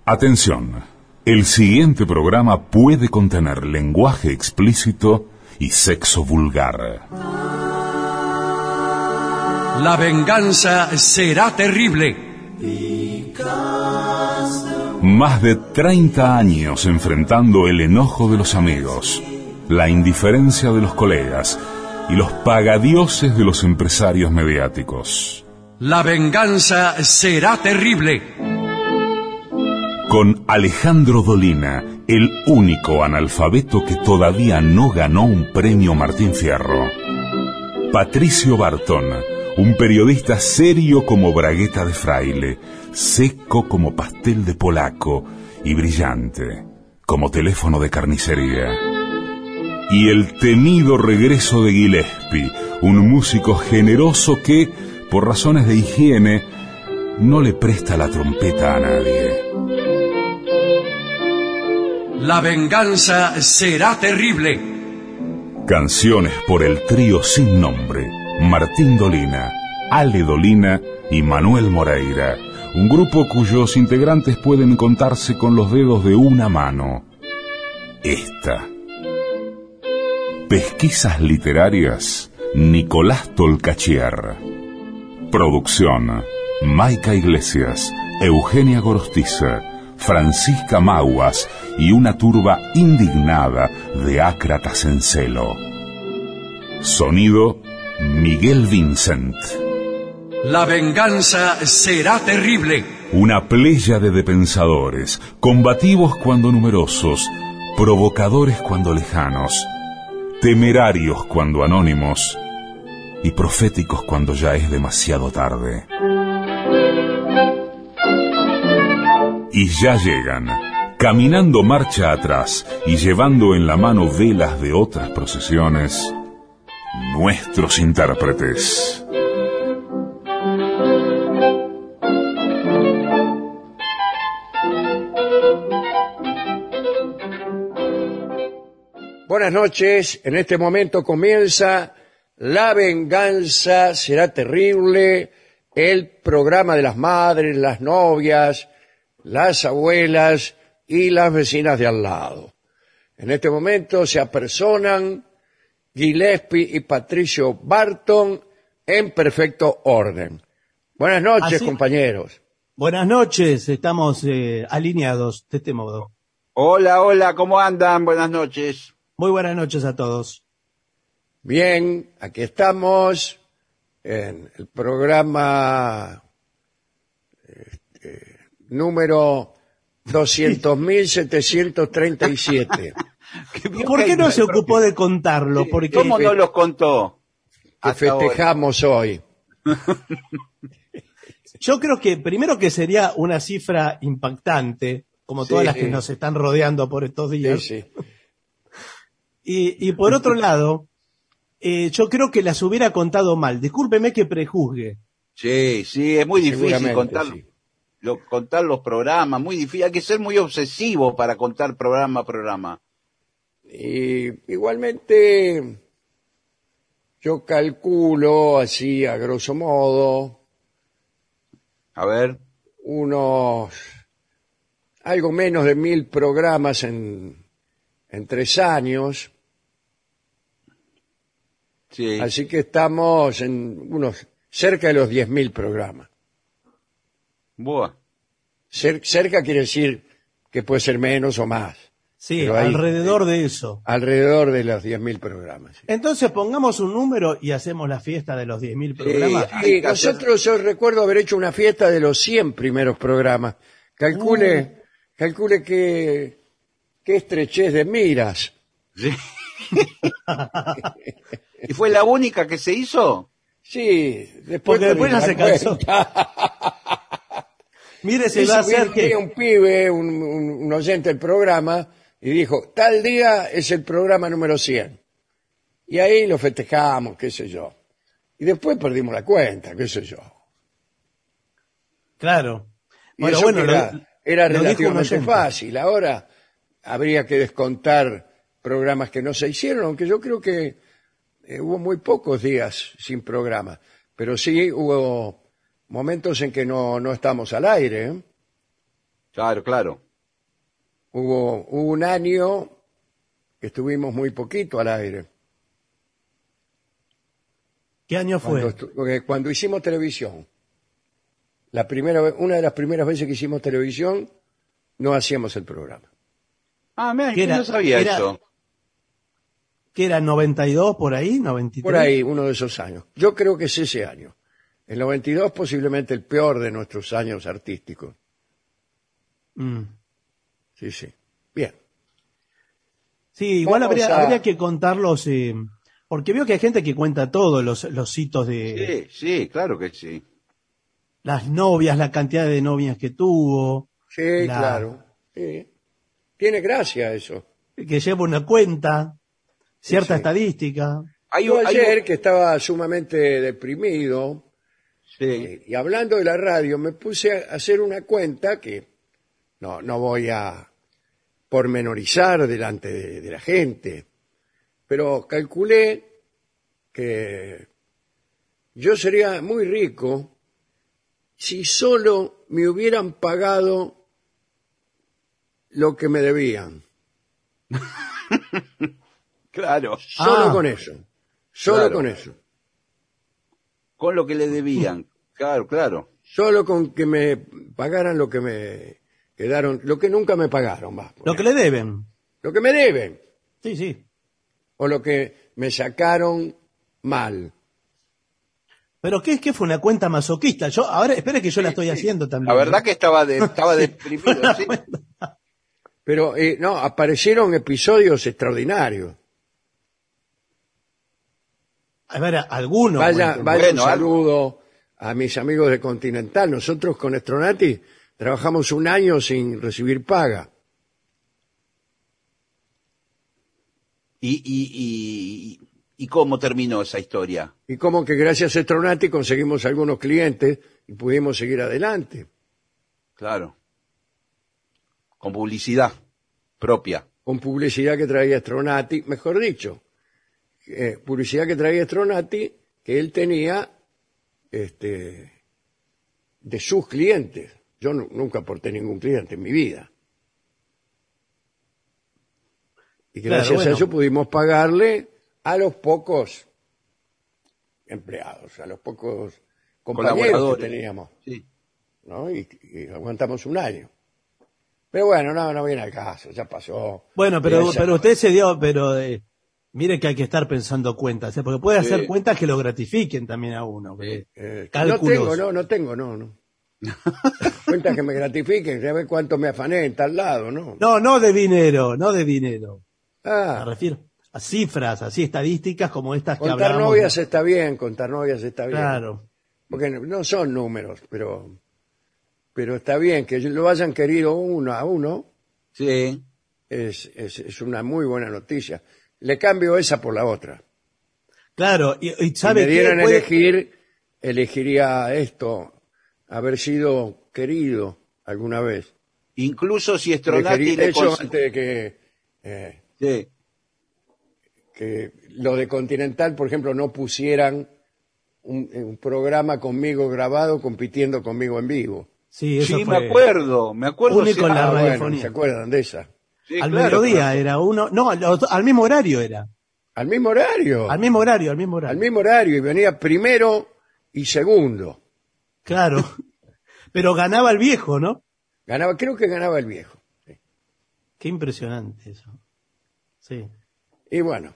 Atención, el siguiente programa puede contener lenguaje explícito y sexo vulgar. La venganza será terrible. Más de 30 años enfrentando el enojo de los amigos, la indiferencia de los colegas y los pagadioses de los empresarios mediáticos. La venganza será terrible. Con Alejandro Dolina, el único analfabeto que todavía no ganó un premio Martín Fierro. Patricio Barton, un periodista serio como bragueta de fraile, seco como pastel de polaco y brillante como teléfono de carnicería. Y el temido regreso de Gillespie, un músico generoso que, por razones de higiene, no le presta la trompeta a nadie. La venganza será terrible. Canciones por el trío sin nombre, Martín Dolina, Ale Dolina y Manuel Moreira, un grupo cuyos integrantes pueden contarse con los dedos de una mano. Esta. Pesquisas literarias, Nicolás Tolcachier. Producción, Maica Iglesias, Eugenia Gorostiza, Francisca Maguas y una turba indignada de ácratas en celo. Sonido, Miguel Vincent. La venganza será terrible. Una pléyade de pensadores, combativos cuando numerosos, provocadores cuando lejanos, temerarios cuando anónimos y proféticos cuando ya es demasiado tarde. Y ya llegan, caminando marcha atrás y llevando en la mano velas de otras procesiones, nuestros intérpretes. Buenas noches, en este momento comienza La venganza será terrible, el programa de las madres, las novias, las abuelas y las vecinas de al lado. En este momento se apersonan Gillespie y Patricio Barton en perfecto orden. Buenas noches, compañeros. Buenas noches, estamos alineados de este modo. Hola, hola, ¿cómo andan? Buenas noches. Muy buenas noches a todos. Bien, aquí estamos en el programa número 200.737. ¿Por qué no se ocupó de contarlo? Porque ¿Cómo no los contó? Que festejamos hoy. Yo creo que primero que sería una cifra impactante, como todas las que nos están rodeando por estos días. Sí. Y por otro lado, yo creo que las hubiera contado mal. Discúlpeme que prejuzgue. Sí, es muy difícil contar, sí. Contar los programas, muy difícil. Hay que ser muy obsesivo para contar programa a programa. Y igualmente, yo calculo así a grosso modo, A ver. algo menos de 1000 programas en 3 años. Sí. Así que estamos en cerca de los 10.000 programas. Buah. Cerca quiere decir que puede ser menos o más. Sí, Pero ahí, alrededor de eso. Alrededor de los 10.000 programas. Sí. Entonces pongamos un número y hacemos la fiesta de los 10.000 programas. Sí, yo recuerdo haber hecho una fiesta de los 100 primeros programas. Calcule qué estrechez de miras. Sí. ¿Y fue la única que se hizo? Sí, Porque después ya se cansó. Mire, se va a hacer que un pibe, un oyente del programa, y dijo, tal día es el programa número 100. Y ahí lo festejamos, qué sé yo. Y después perdimos la cuenta, qué sé yo. Claro. Y Bueno, eso bueno, era lo dijo un relativamente oyente. fácil. Ahora habría que descontar programas que no se hicieron, aunque yo creo que hubo muy pocos días sin programa. Pero sí hubo momentos en que no estamos al aire, ¿eh? Claro, claro. Hubo un año que estuvimos muy poquito al aire. ¿Qué año fue? Cuando hicimos televisión, una de las primeras veces que hicimos televisión, no hacíamos el programa. Ah, mira, ¿Qué yo era? no sabía Era- eso. ¿Qué era, 92 por ahí? ¿93? Por ahí, uno de esos años. Yo creo que es ese año. El 92 posiblemente el peor de nuestros años artísticos. Mm. Sí, sí. Bien. Sí, igual Vamos habría que contarlos, porque veo que hay gente que cuenta todos los hitos de Sí, sí, claro que sí. las novias, la cantidad de novias que tuvo, Sí, claro. Sí. Tiene gracia eso. que lleva una cuenta, cierta Sí. estadística. Yo ayer, que estaba sumamente deprimido, Sí. y hablando de la radio, me puse a hacer una cuenta que no voy a pormenorizar delante de la gente, pero calculé que yo sería muy rico si solo me hubieran pagado lo que me debían. Claro. Solo con eso. Solo Claro. con eso. Con lo que le debían. Claro, claro. Solo con que me pagaran lo que me quedaron, lo que nunca me pagaron, va. Lo que le deben. Lo que me deben, Sí, sí. o lo que me sacaron mal. Pero ¿qué fue una cuenta masoquista? Ahora, espere que yo la estoy haciendo también. La verdad que estaba deprimido. Sí. Pero no, aparecieron episodios extraordinarios. A ver, algunos. Vaya cuenten. un Bueno, saludo a mis amigos de Continental. Nosotros con Estronati trabajamos un año sin recibir paga. ¿Y cómo terminó esa historia? Y como que gracias a Estronati conseguimos algunos clientes y pudimos seguir adelante. Claro. Con publicidad propia. Con publicidad que traía Stronati, mejor dicho, publicidad que traía Stronati, que él tenía de sus clientes. Yo nunca aporté ningún cliente en mi vida. Y gracias Claro, bueno. a eso pudimos pagarle a los pocos empleados, a los pocos compañeros que Colaboradores. teníamos, Sí. ¿no? Y aguantamos un año. Pero bueno, no viene al caso, ya pasó. Bueno, Ya pero usted se dio, mire que hay que estar pensando cuentas, porque puede hacer Sí. cuentas que lo gratifiquen también a uno. Sí. Cálculos. No tengo. Cuentas que me gratifiquen, saber cuánto me afané en tal lado, ¿no? No de dinero, no de dinero. Me Ah, refiero a cifras, así estadísticas como estas que contar hablábamos. novias está bien, contar novias está bien. Claro. Porque no son números, pero está bien que lo hayan querido uno a uno, Sí. es una muy buena noticia. Le cambio esa por la otra. Claro, y Si sabe me qué dieran a puede- elegir, elegiría esto, haber sido querido alguna vez. Incluso si Stronati De hecho, cons- antes de Sí. que lo de Continental, por ejemplo, no pusieran un programa conmigo grabado compitiendo conmigo en vivo. Sí, eso Sí, fue me acuerdo. único Sí. en la Ah, bueno, radiofonía. ¿se acuerdan de esa? Sí, al claro, mediodía claro. era uno, no, al mismo horario era. Al mismo horario. Al mismo horario, al mismo Al horario. mismo horario, y venía primero y segundo. Claro. Pero ganaba el viejo, ¿no? Creo que ganaba el viejo. Sí. Qué impresionante eso. Sí. Y bueno,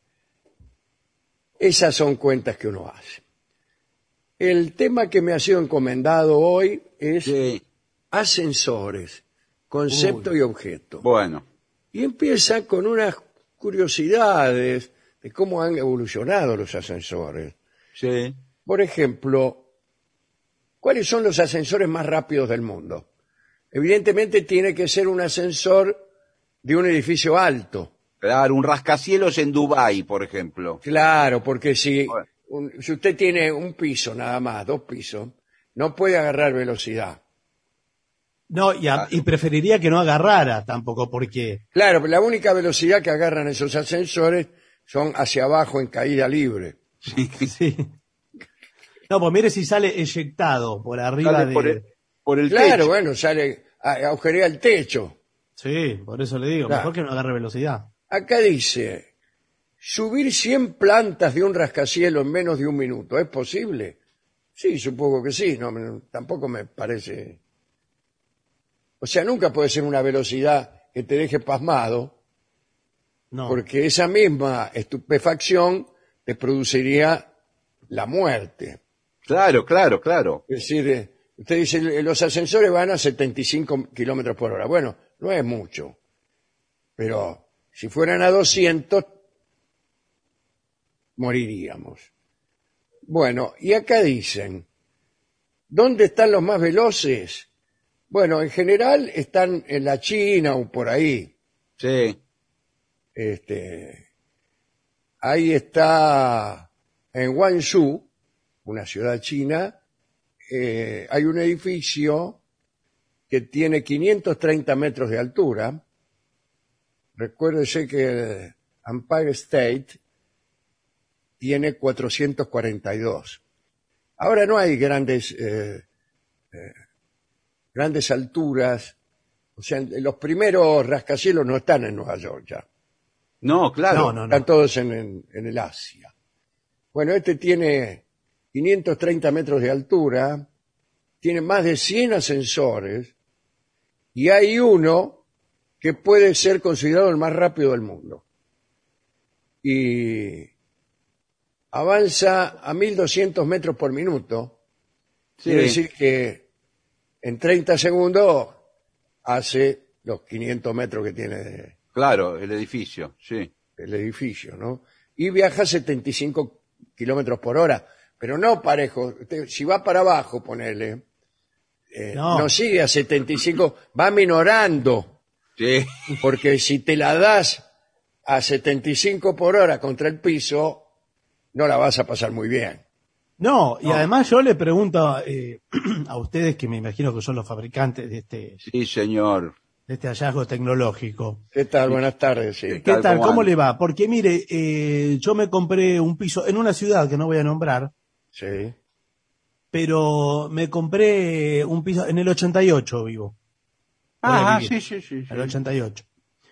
esas son cuentas que uno hace. El tema que me ha sido encomendado hoy es Sí. ascensores, concepto y objeto. Bueno. Y empieza con unas curiosidades de cómo han evolucionado los ascensores. Sí. Por ejemplo, ¿cuáles son los ascensores más rápidos del mundo? Evidentemente tiene que ser un ascensor de un edificio alto. Claro, un rascacielos en Dubái, por ejemplo. Claro, porque si Bueno. si usted tiene un piso nada más, 2 pisos, no puede agarrar velocidad. No, y preferiría que no agarrara tampoco, porque Claro, la única velocidad que agarran esos ascensores son hacia abajo en caída libre. sí. No, pues mire si sale eyectado por arriba Sale de... por el Claro, techo. bueno, sale agujerea el techo. Sí, por eso le digo, Claro. mejor que no agarre velocidad. Acá dice, subir 100 plantas de un rascacielos en menos de un minuto, ¿es posible? Sí, supongo que sí, tampoco me parece... O sea, nunca puede ser una velocidad que te deje pasmado, No. porque esa misma estupefacción te produciría la muerte. Claro, claro, claro. Es decir, usted dice, los ascensores van a 75 kilómetros por hora. Bueno, no es mucho, pero si fueran a 200, moriríamos. Bueno, y acá dicen, ¿dónde están los más veloces? Bueno, en general están en la China o por ahí. Sí. Ahí está en Guangzhou, una ciudad china, hay un edificio que tiene 530 metros de altura. Recuérdese que el Empire State tiene 442. Ahora no hay grandes alturas. O sea, los primeros rascacielos no están en Nueva York ya. No, claro. No. Están todos en el Asia. Bueno, este tiene 530 metros de altura, tiene más de 100 ascensores y hay uno que puede ser considerado el más rápido del mundo. Y avanza a 1200 metros por minuto. Sí. Quiere decir que en 30 segundos hace los 500 metros que tiene Claro, el edificio, sí. el edificio, ¿no? Y viaja 75 kilómetros por hora, pero no parejo. Si va para abajo, ponele, no sigue a 75, va minorando, Sí. porque si te la das a 75 por hora contra el piso, no la vas a pasar muy bien. No, y además yo le pregunto a ustedes, que me imagino que son los fabricantes de Sí, señor. este hallazgo tecnológico. ¿Qué tal? Buenas tardes. Sí. ¿Qué tal, tal? cómo ¿Cómo anda? le va? Porque mire, yo me compré un piso en una ciudad que no voy a nombrar, Sí. pero me compré un piso en el 88 vivo. Voy a vivir, sí. en el 88.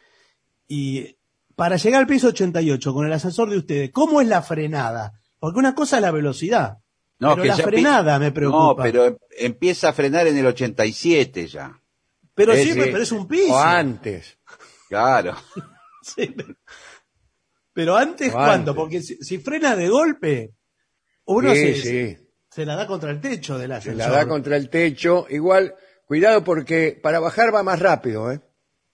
Y para llegar al piso 88 con el ascensor de ustedes, ¿cómo es la frenada? Porque una cosa es la velocidad, No, pero que la ya frenada me preocupa. No, pero empieza a frenar en el 87 ya. Pero Sí, sí, sí. pero es un piso. O antes. Claro. Sí, pero antes, O ¿cuándo? antes. Porque si frena de golpe, uno Sí. se la da contra el techo del Se ascensor. la da contra el techo. Igual, cuidado porque para bajar va más rápido, ¿eh?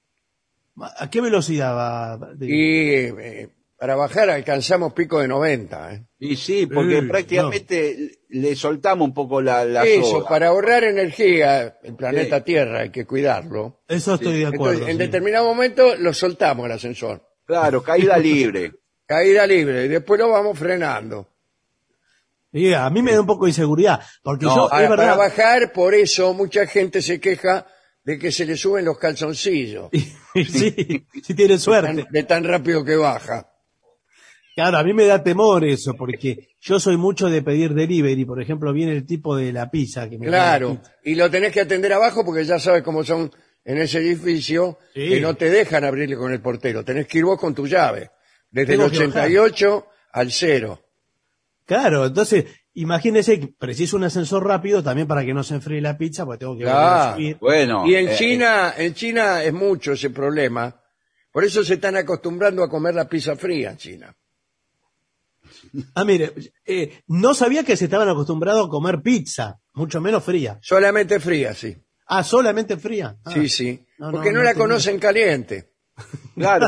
¿A qué velocidad va? Y para bajar alcanzamos pico de 90, ¿eh? Y sí, porque Sí, prácticamente le soltamos un poco la Eso, soga. para ahorrar energía, el planeta Sí. Tierra hay que cuidarlo. Eso estoy de acuerdo. Entonces, en sí. determinado momento lo soltamos el ascensor. Claro, caída libre. Caída libre, y después lo vamos frenando. Y a mí me da un poco de inseguridad, porque No, yo, Para, es verdad, para bajar, por eso mucha gente se queja de que se le suben los calzoncillos. sí, si tiene suerte. De tan rápido que baja. Claro, a mí me da temor eso, porque yo soy mucho de pedir delivery. Por ejemplo, viene el tipo de la pizza que me trae la Claro, pizza. y lo tenés que atender abajo porque ya sabes cómo son en ese edificio, Sí. que no te dejan abrirle con el portero. Tenés que ir vos con tu llave, desde Tengo el que 88 al 0. Claro, entonces, imagínese que preciso un ascensor rápido también para que no se enfríe la pizza, porque tengo que volver a Claro. subir. Bueno. Y en China es mucho ese problema. Por eso se están acostumbrando a comer la pizza fría en China. Ah, mire, no sabía que se estaban acostumbrados a comer pizza, mucho menos fría. Solamente fría, sí. Ah, solamente fría. Ah, Sí, sí. no, Porque no, no la tenía. conocen caliente. Claro.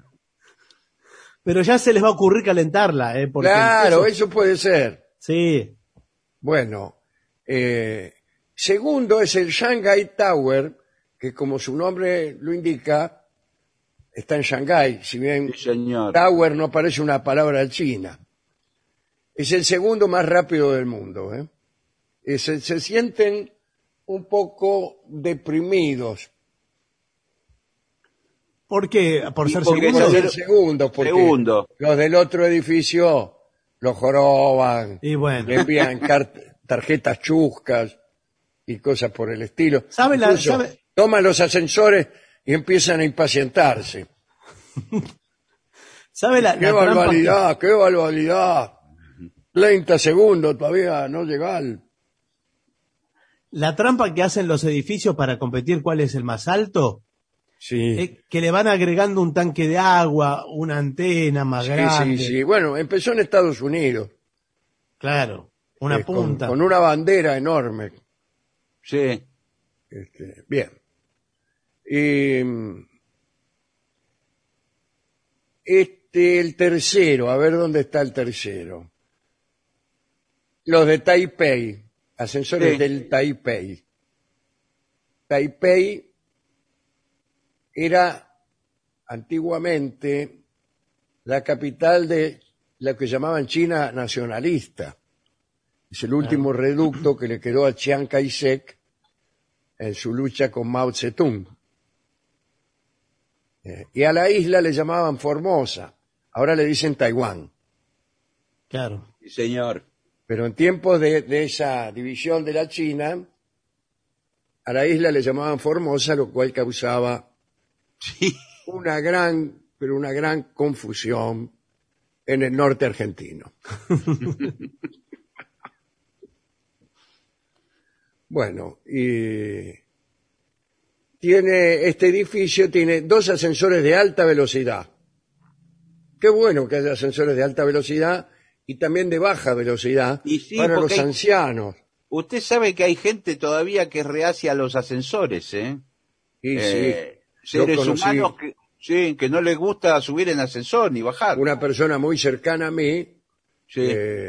Pero ya se les va a ocurrir calentarla, porque Claro, eso- eso puede ser. Sí, Bueno, segundo es el Shanghai Tower, que como su nombre lo indica, está en Shanghái, si bien Sí, señor. Tower no parece una palabra china. Es el segundo más rápido del mundo. Se sienten un poco deprimidos. ¿por qué? ¿Por Y ser porque Por segundo? ser segundos, porque Segundo. los del otro edificio los joroban, Y bueno. le envían tarjetas chuscas y cosas por el estilo. ¿Sabe, Incluso toman los ascensores y empiezan a impacientarse. ¿Sabe ¡Qué barbaridad, qué barbaridad! 30 segundos todavía no llegar. La trampa que hacen los edificios para competir cuál es el más alto? Sí. Que le van agregando un tanque de agua, una antena más grande. Sí. Bueno, empezó en Estados Unidos. Claro, una punta. Con una bandera enorme. Sí. Bien. Y el tercero, a ver dónde está el tercero. Los de Taipei, ascensores del Taipei. Taipei era antiguamente la capital de lo que llamaban China nacionalista. Es el último reducto que le quedó a Chiang Kai-shek en su lucha con Mao Zedong. Y a la isla le llamaban Formosa, ahora le dicen Taiwán. Claro. Sí, señor. Pero en tiempos de esa división de la China, a la isla le llamaban Formosa, lo cual causaba una gran confusión en el norte argentino. Bueno, y este edificio tiene 2 ascensores de alta velocidad. Qué bueno que haya ascensores de alta velocidad y también de baja velocidad para los ancianos. Usted sabe que hay gente todavía que es reacia a los ascensores, ¿eh? Y seres humanos que no les gusta subir en ascensor ni bajar. Una persona muy cercana a mí Sí.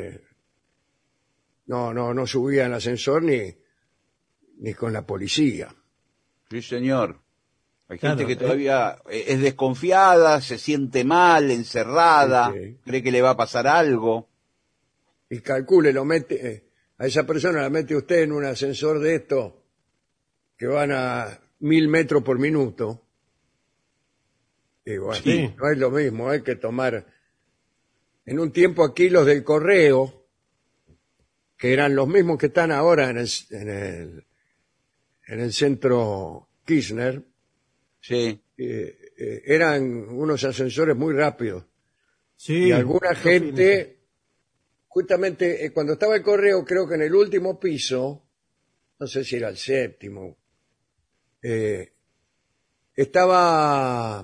no subía en ascensor ni con la policía. Sí, señor. Hay Claro, gente que todavía es desconfiada, se siente mal, encerrada, Sí. cree que le va a pasar algo. Y calcule, a esa persona la mete usted en un ascensor de estos que van a 1000 metros por minuto. Y bueno, Sí. no es lo mismo, hay que tomar. En un tiempo aquí los del correo, que eran los mismos que están ahora en el centro Kirchner, Sí. eran unos ascensores muy rápidos. Sí. Y alguna gente, justamente cuando estaba el correo, creo que en el último piso, no sé si era el séptimo, estaba,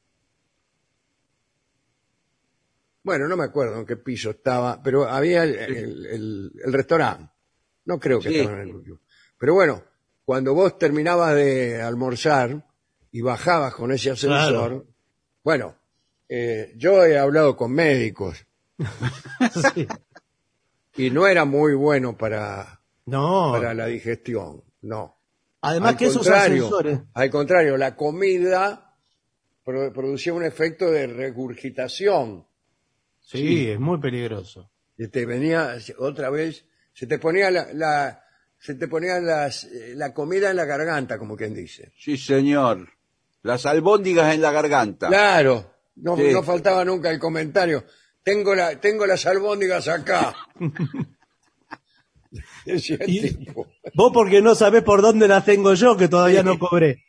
bueno, no me acuerdo en qué piso estaba, pero había el restaurante. No creo que Sí. estaba en el último. Pero bueno, cuando vos terminabas de almorzar y bajabas con ese ascensor, Claro. bueno, yo he hablado con médicos Sí. y no era muy bueno para No. la digestión, no. Además Al que esos contrario, ascensores. Al contrario, la comida producía un efecto de regurgitación. Sí, es muy peligroso. Y te venía otra vez, se te ponía la comida en la garganta, como quien dice. Sí, señor. Las albóndigas en la garganta. Claro, no, Sí. no faltaba nunca el comentario. Tengo las albóndigas acá. Decía el Y- tipo. Vos porque no sabés por dónde las tengo yo, que todavía no cobré.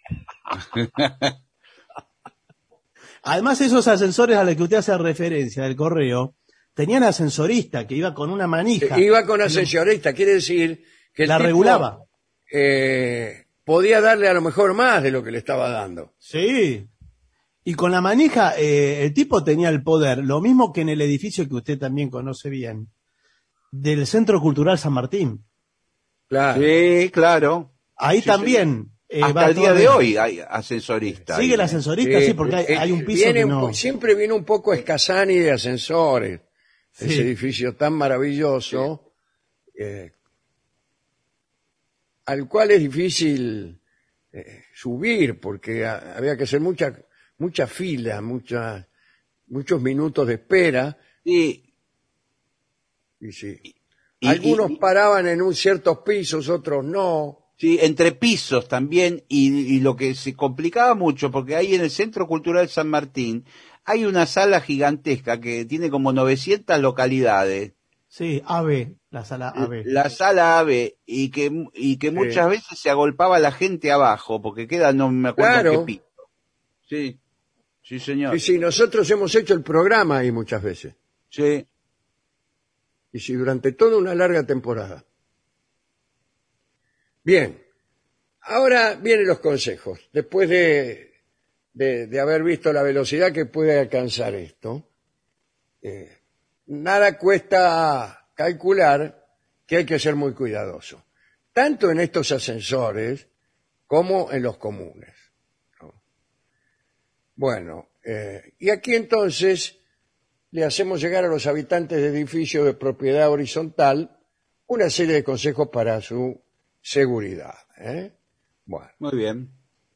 Además, esos ascensores a los que usted hace referencia del correo, tenían ascensorista que iba con una manija. Iba con ascensorista, quiere decir que el La tipo, regulaba. podía darle a lo mejor más de lo que le estaba dando. Sí. Y con la manija, el tipo tenía el poder, lo mismo que en el edificio que usted también conoce bien, del Centro Cultural San Martín. Claro. Sí, claro. Ahí Sí, también. Hasta va el día todo- de hoy hay ascensorista. Sigue ahí, el ascensorista, sí, porque hay un piso viene que no. siempre viene un poco Escasani de ascensores. Sí. Ese edificio tan maravilloso, al cual es difícil subir, porque había que hacer mucha fila, muchos minutos de espera. Sí. Y sí. Y- Algunos y- paraban en ciertos pisos, otros no. Sí, entre pisos también, y lo que se complicaba mucho, porque ahí en el Centro Cultural San Martín hay una sala gigantesca que tiene como 900 localidades, Sí, AB, la sala AB. La sala AB, y que muchas veces se agolpaba la gente abajo, porque queda, no me acuerdo Claro. en qué piso. Sí, sí señor. Sí, sí, nosotros hemos hecho el programa ahí muchas veces. Sí. Y sí, durante toda una larga temporada. Bien, ahora vienen los consejos. Después de haber visto la velocidad que puede alcanzar esto, nada cuesta calcular que hay que ser muy cuidadoso, tanto en estos ascensores como en los comunes, ¿no? Bueno, y aquí entonces le hacemos llegar a los habitantes de edificios de propiedad horizontal una serie de consejos para su seguridad, ¿eh? Bueno, Muy bien.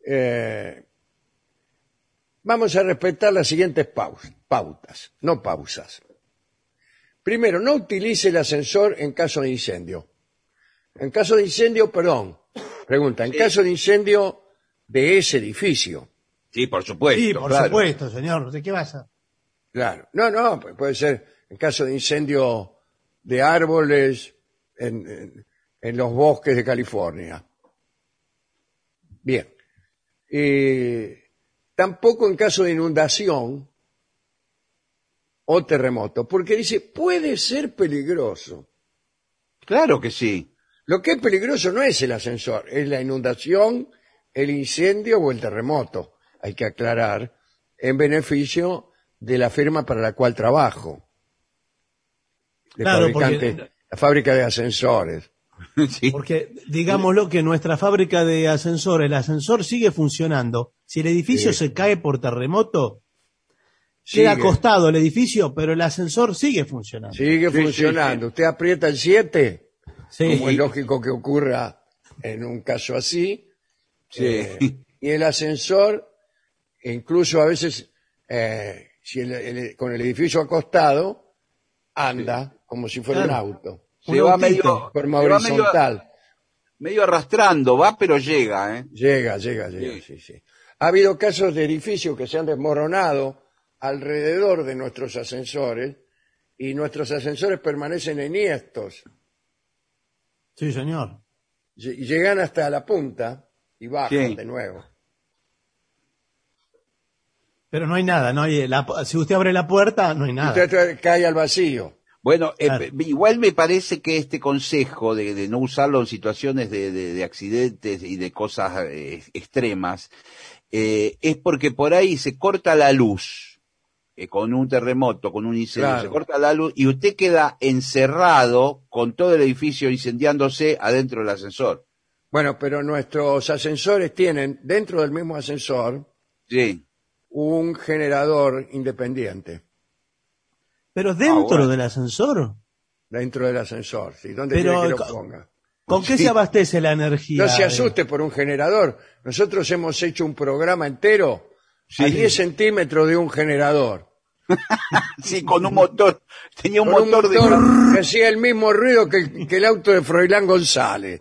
vamos a respetar las siguientes pautas, no pausas. Primero, no utilice el ascensor en caso de incendio. En caso de incendio, pregunta, en caso de incendio de ese edificio. Sí, por supuesto. Sí, por claro. supuesto, señor. ¿De qué pasa? Claro, no, puede ser en caso de incendio de árboles en los bosques de California. Bien. Tampoco en caso de inundación o terremoto, porque dice, puede ser peligroso. Claro que sí. Lo que es peligroso no es el ascensor, es la inundación, el incendio o el terremoto. Hay que aclarar, en beneficio de la firma para la cual trabajo. De Claro, fabricante, la fábrica de ascensores. Sí. Porque, digámoslo, que nuestra fábrica de ascensores, el ascensor sigue funcionando. Si el edificio se cae por terremoto, queda Sigue. acostado el edificio, pero el ascensor sigue funcionando. Sigue Sí, funcionando. sí, Usted aprieta el 7, Sí. como es lógico que ocurra en un caso así. Sí. Y el ascensor, incluso a veces, si con el edificio acostado, anda como si fuera Claro. un auto. Se Un va autito. medio, Forma se va horizontal. medio arrastrando, va, pero llega, ¿eh? Llega, sí. Ha habido casos de edificios que se han desmoronado alrededor de nuestros ascensores y nuestros ascensores permanecen enhiestos. Sí, señor. Y llegan hasta la punta y bajan Sí. de nuevo. Pero no hay nada, no hay, si usted abre la puerta, no hay nada. Usted cae al vacío. Bueno, Claro. igual me parece que este consejo de no usarlo en situaciones de accidentes y de cosas extremas, es porque por ahí se corta la luz, con un terremoto, con un incendio, Claro. se corta la luz y usted queda encerrado con todo el edificio incendiándose adentro del ascensor. Bueno, pero nuestros ascensores tienen, dentro del mismo ascensor, Sí. un generador independiente. Pero dentro bueno. del ascensor, Dentro del ascensor, ¿sí? ¿Dónde Pero, quiere que lo ponga? ¿con qué Sí. se abastece la energía? No se asuste por un generador. Nosotros hemos hecho un programa entero a Sí. 10 centímetros de un generador. Sí, con un motor. Tenía un Con un motor de... motor que hacía el mismo ruido que el auto de Froilán González.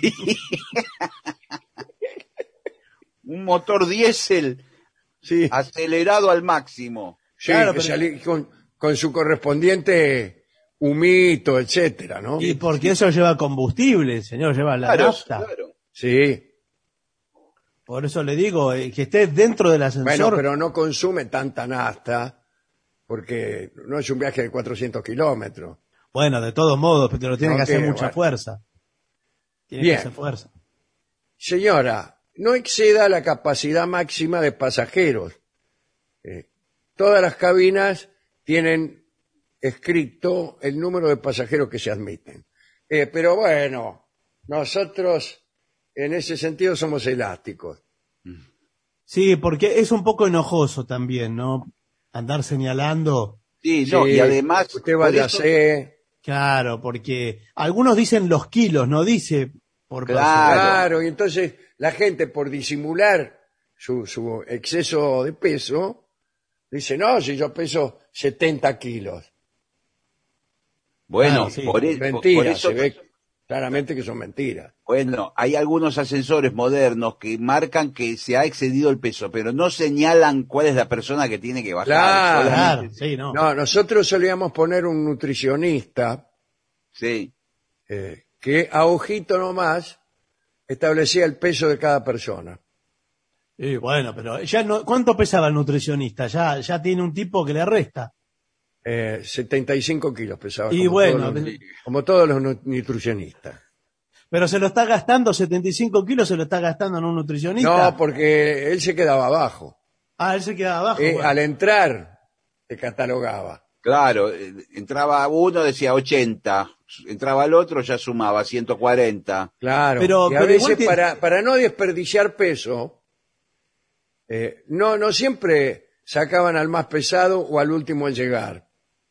Un motor diésel Sí, acelerado al máximo. sí, Claro, que pero- salí con su correspondiente humito, etcétera, ¿no? Y porque eso lleva combustible, señor, lleva la Claro, nafta. claro. Sí. Por eso le digo, que esté dentro del ascensor. Bueno, pero no consume tanta nafta, porque no es un viaje de 400 kilómetros. Bueno, de todos modos, pero tiene No que hacer tiene, mucha bueno. fuerza. Tiene Bien. que hacer fuerza. Señora, no exceda la capacidad máxima de pasajeros. Todas las cabinas tienen escrito el número de pasajeros que se admiten. Pero bueno, nosotros en ese sentido somos elásticos. Sí, porque es un poco enojoso también, ¿no? Andar señalando. Sí, no, Sí, y además... usted por váyase. Claro, porque algunos dicen los kilos, no dice por Claro. persona. Claro, y entonces la gente por disimular su exceso de peso, dice, no, si yo peso 70 kilos. Bueno, Ah, sí. por Mentira, eso... se ve claramente que son mentiras. Bueno, hay algunos ascensores modernos que marcan que se ha excedido el peso, pero no señalan cuál es la persona que tiene que bajar. Claro. solamente- Claro, sí, no. No, nosotros solíamos poner un nutricionista Sí. Que a ojito nomás establecía el peso de cada persona. Y bueno, pero ya no, ¿cuánto pesaba el nutricionista? Ya tiene un tipo que le resta. 75 kilos pesaba. Y bueno, como todos los nutricionistas. pero se lo está gastando, 75 kilos se lo está gastando en un nutricionista. No, porque él se quedaba abajo. Él se quedaba abajo. Bueno. Al entrar, te catalogaba. Claro, entraba uno, decía 80, entraba el otro, ya sumaba 140. Claro, Pero y a veces igual para no desperdiciar peso, no siempre sacaban al más pesado o al último en llegar,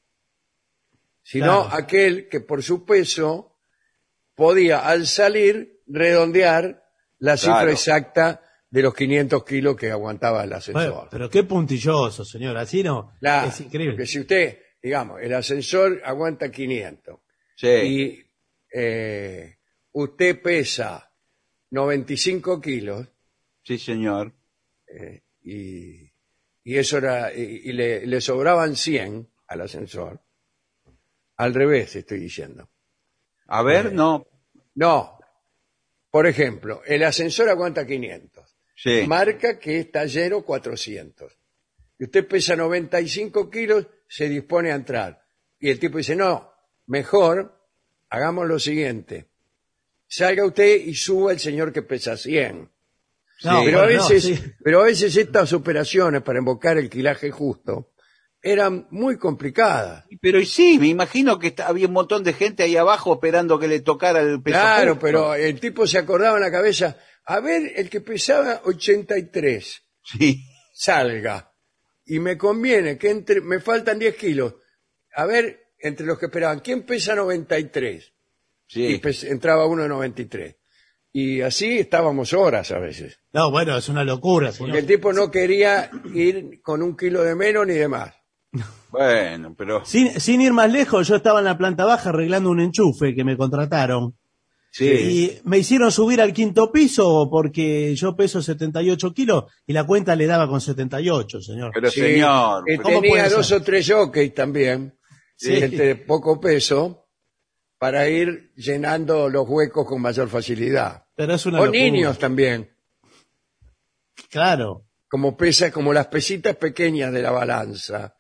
sino Claro. aquel que por su peso podía al salir redondear la cifra Claro. exacta de los 500 kilos que aguantaba el ascensor. Bueno, pero qué puntilloso, señor, así no, Claro, es increíble. porque si usted, digamos, el ascensor aguanta 500 Sí. y usted pesa 95 kilos Sí, señor. y eso era y le sobraban 100 al ascensor. Al revés estoy diciendo. A ver, no. No, por ejemplo, el ascensor aguanta 500. Sí. Marca que es tallero 400. Y usted pesa 95 kilos, se dispone a entrar. Y el tipo dice, no, mejor hagamos lo siguiente. Salga usted y suba el señor que pesa 100. No, pero, bueno, a veces, sí. pero a veces estas operaciones para invocar el quilaje justo eran muy complicadas. Pero y sí, me imagino que había un montón de gente ahí abajo esperando que le tocara el peso. Claro, justo. pero el tipo se acordaba en la cabeza, a ver, el que pesaba 83, Sí. salga. Y me conviene que entre, me faltan 10 kilos. A ver, entre los que esperaban, ¿quién pesa 93? Sí. Y entraba uno de 93. Y así estábamos horas a veces. No, bueno, es una locura, Porque señor. el tipo no quería ir con 1 kilo de menos ni de más. Bueno, pero Sin ir más lejos, yo estaba en la planta baja arreglando un enchufe que me contrataron. sí. Y me hicieron subir al 5º piso porque yo peso 78 kilos y la cuenta le daba con 78, señor. Pero Sí, señor, ¿cómo tenía puede 2 ser? o 3 jockeys también, Sí. gente de poco peso, para ir llenando los huecos con mayor facilidad. Pero es una O locura. niños también, Claro. como las pesitas pequeñas de la balanza.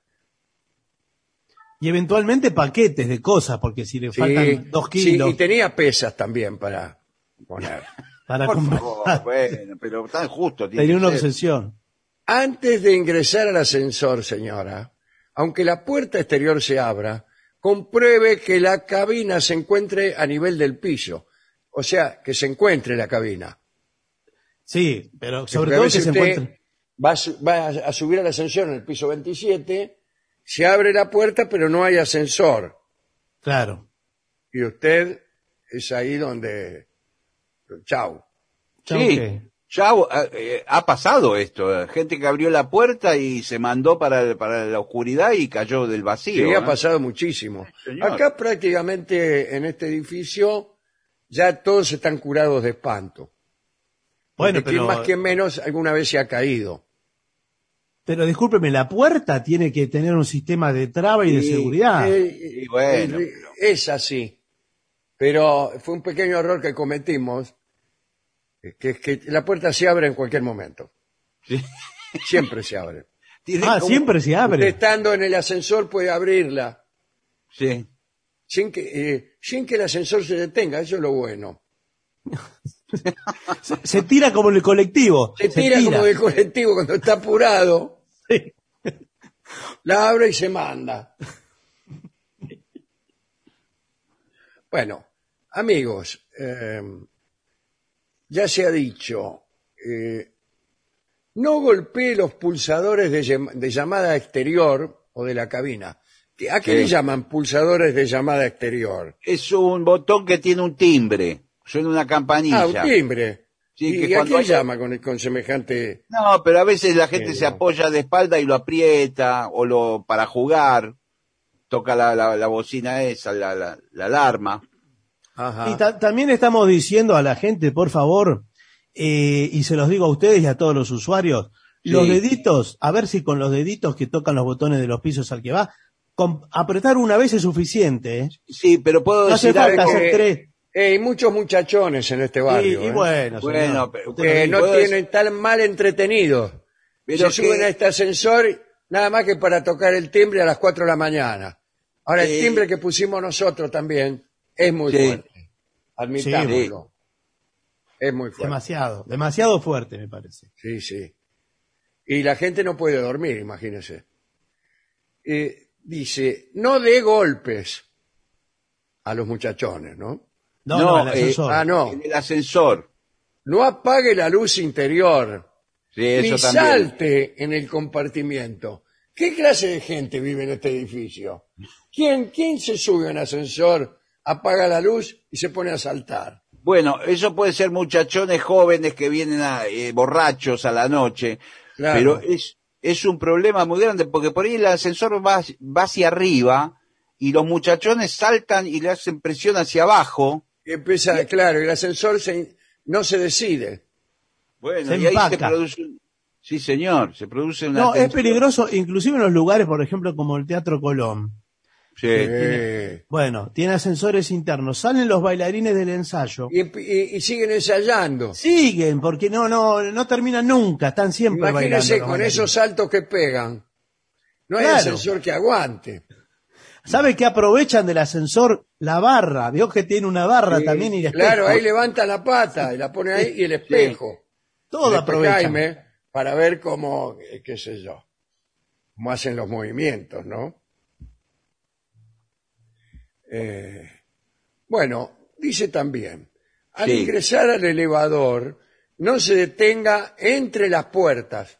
Y eventualmente paquetes de cosas, porque si le Sí, faltan 2 sí, kilos y tenía pesas también para poner. para por comprar, favor, bueno, pero tan justo tiene tenía que una ser. obsesión. Antes de ingresar al ascensor, señora, aunque la puerta exterior se abra, compruebe que la cabina se encuentre a nivel del piso. O sea, que se encuentre la cabina. Sí, pero sobre Porque a todo que veces se usted encuentre. va a subir al ascensor en el piso 27, se abre la puerta, pero no hay ascensor. Claro. Y usted es ahí donde... Chau. Chau, Sí, ¿qué? ya ha pasado esto. Gente que abrió la puerta y se mandó para la oscuridad y cayó del vacío. Sí, ha ¿eh? pasado muchísimo. señor. Acá prácticamente en este edificio ya todos están curados de espanto. Bueno, Porque quien más quien menos alguna vez se ha caído. pero discúlpeme, la puerta tiene que tener un sistema de traba y de Sí, seguridad. Y bueno, Es así. Pero fue un pequeño error que cometimos, que es que la puerta se abre en cualquier momento. Sí. Siempre se abre. tiene Ah, como- siempre se Usted abre. estando en el ascensor puede abrirla Sí. sin que el ascensor se detenga. Eso es lo bueno. Se tira como en el colectivo. Se tira como del colectivo cuando está apurado, Sí. la abre y se manda. Bueno, amigos, ya se ha dicho, no golpee los pulsadores de llamada exterior o de la cabina. ¿A qué Sí. le llaman pulsadores de llamada exterior? Es un botón que tiene un timbre. Suena una campanilla. Ah, un timbre. Sí, ¿Y que a cuando quién hay- llama con semejante...? No, pero a veces la gente Sí, se no. apoya de espalda y lo aprieta, o para jugar, toca la bocina esa, la alarma. Ajá. Y también estamos diciendo a la gente, por favor, y se los digo a ustedes y a todos los usuarios, Sí. los deditos, a ver si con los deditos que tocan los botones de los pisos al que va, apretar una vez es suficiente, ¿eh? Sí, pero puedo No hace decir falta algo. hacer tres. Hay muchos muchachones en este barrio, Y bueno, Bueno, señor, pero- usted que lo no dice. tienen tan mal entretenidos. Pero Se suben que- a este ascensor nada más que para tocar el timbre a las 4 de la mañana. Ahora, el timbre que pusimos nosotros también es muy Sí. fuerte. Admitámoslo. Es muy fuerte. Demasiado fuerte, me parece. Sí, sí. Y la gente no puede dormir, imagínese. Dice, no dé golpes a los muchachones, ¿no? No, el ascensor. No. En el ascensor. No apague la luz interior. Sí, Ni eso también. salte en el compartimiento. ¿Qué clase de gente vive en este edificio? ¿Quién se sube a un ascensor, apaga la luz y se pone a saltar? Bueno, eso puede ser muchachones jóvenes que vienen borrachos a la noche, Claro. pero es un problema muy grande porque por ahí el ascensor va hacia arriba y los muchachones saltan y le hacen presión hacia abajo. Y empieza, claro, el ascensor no se decide. Bueno, Se y ahí se empaca. produce sí, señor, se produce una No, es tensión. peligroso, inclusive en los lugares, por ejemplo, como el Teatro Colón. Sí. Bueno, tiene ascensores internos. Salen los bailarines del ensayo. Y siguen ensayando. Siguen, porque no terminan nunca. Están siempre bailando. Imagínense los con bailarines. esos saltos que pegan. No hay Claro. ascensor que aguante. ¿Sabe que aprovechan del ascensor la barra? Veo que tiene una barra también y el espejo. Claro, ahí levanta la pata y la pone ahí y el espejo. Todo El aprovechan. espejaime para ver cómo, qué sé yo, cómo hacen los movimientos, ¿no? Bueno, dice también, al Sí. ingresar al elevador, no se detenga entre las puertas.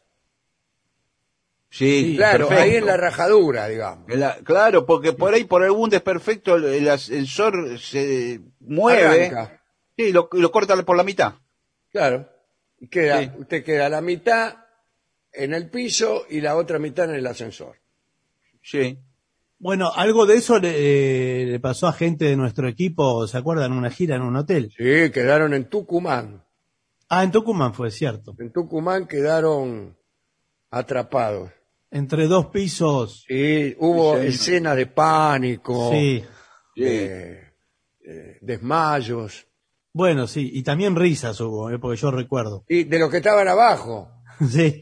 Sí, Claro, perfecto. ahí en la rajadura, digamos. Claro, porque por ahí, por algún desperfecto, el ascensor se mueve. Arranca. Sí, lo corta por la mitad. Claro. Y queda, Sí. usted queda la mitad en el piso y la otra mitad en el ascensor. Sí. Bueno, algo de eso le pasó a gente de nuestro equipo, ¿se acuerdan? Una gira en un hotel. Sí, quedaron en Tucumán. Ah, en Tucumán fue, cierto. En Tucumán quedaron atrapados. Entre dos pisos. Sí, hubo Sí, escenas de pánico, Sí. desmayos, Bueno, sí. Y también risas hubo, porque yo recuerdo. y de los que estaban abajo. Sí.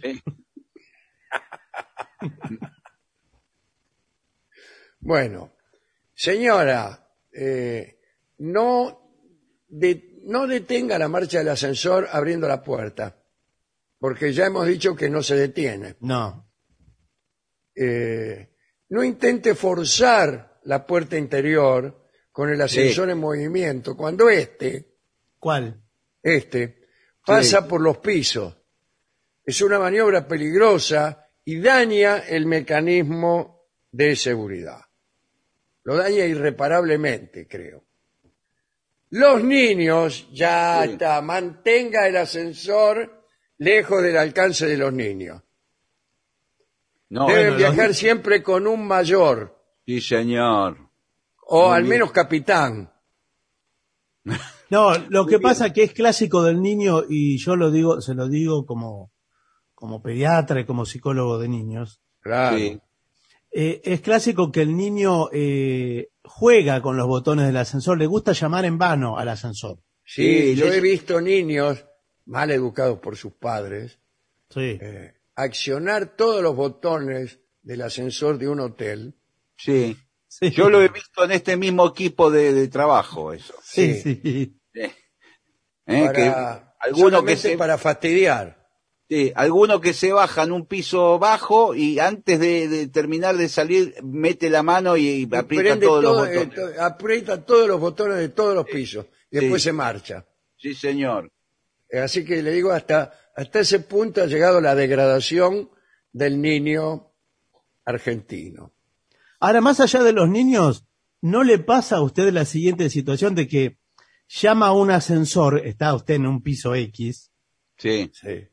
Bueno, señora, no detenga la marcha del ascensor abriendo la puerta, porque ya hemos dicho que no se detiene. No. No intente forzar la puerta interior con el ascensor en movimiento, cuando ¿Cuál? pasa por los pisos. Es una maniobra peligrosa y daña el mecanismo de seguridad. Lo daña irreparablemente, creo. Los niños, ya está, mantenga el ascensor lejos del alcance de los niños. No, Deben bueno, viajar siempre con un mayor, sí, señor. o Muy al bien. menos capitán. No, lo que pasa que es clásico del niño, y yo se lo digo como pediatra y como psicólogo de niños. Claro. Sí. Es clásico que el niño juega con los botones del ascensor, le gusta llamar en vano al ascensor. Sí, Sí, yo les- he visto niños mal educados por sus padres Sí. accionar todos los botones del ascensor de un hotel. Sí. Sí. Yo lo he visto en este mismo equipo de trabajo, eso. Sí, Sí. sí. Solamente para fastidiar. Alguno que se baja en un piso bajo y antes de terminar de salir mete la mano y aprieta Prende todos los todo, botones. aprieta todos los botones de todos los pisos y después Sí. se marcha. Sí, señor. Así que le digo, hasta ese punto ha llegado la degradación del niño argentino. Ahora, más allá de los niños, ¿no le pasa a usted la siguiente situación de que llama a un ascensor, está usted en un piso X, Sí. Sí.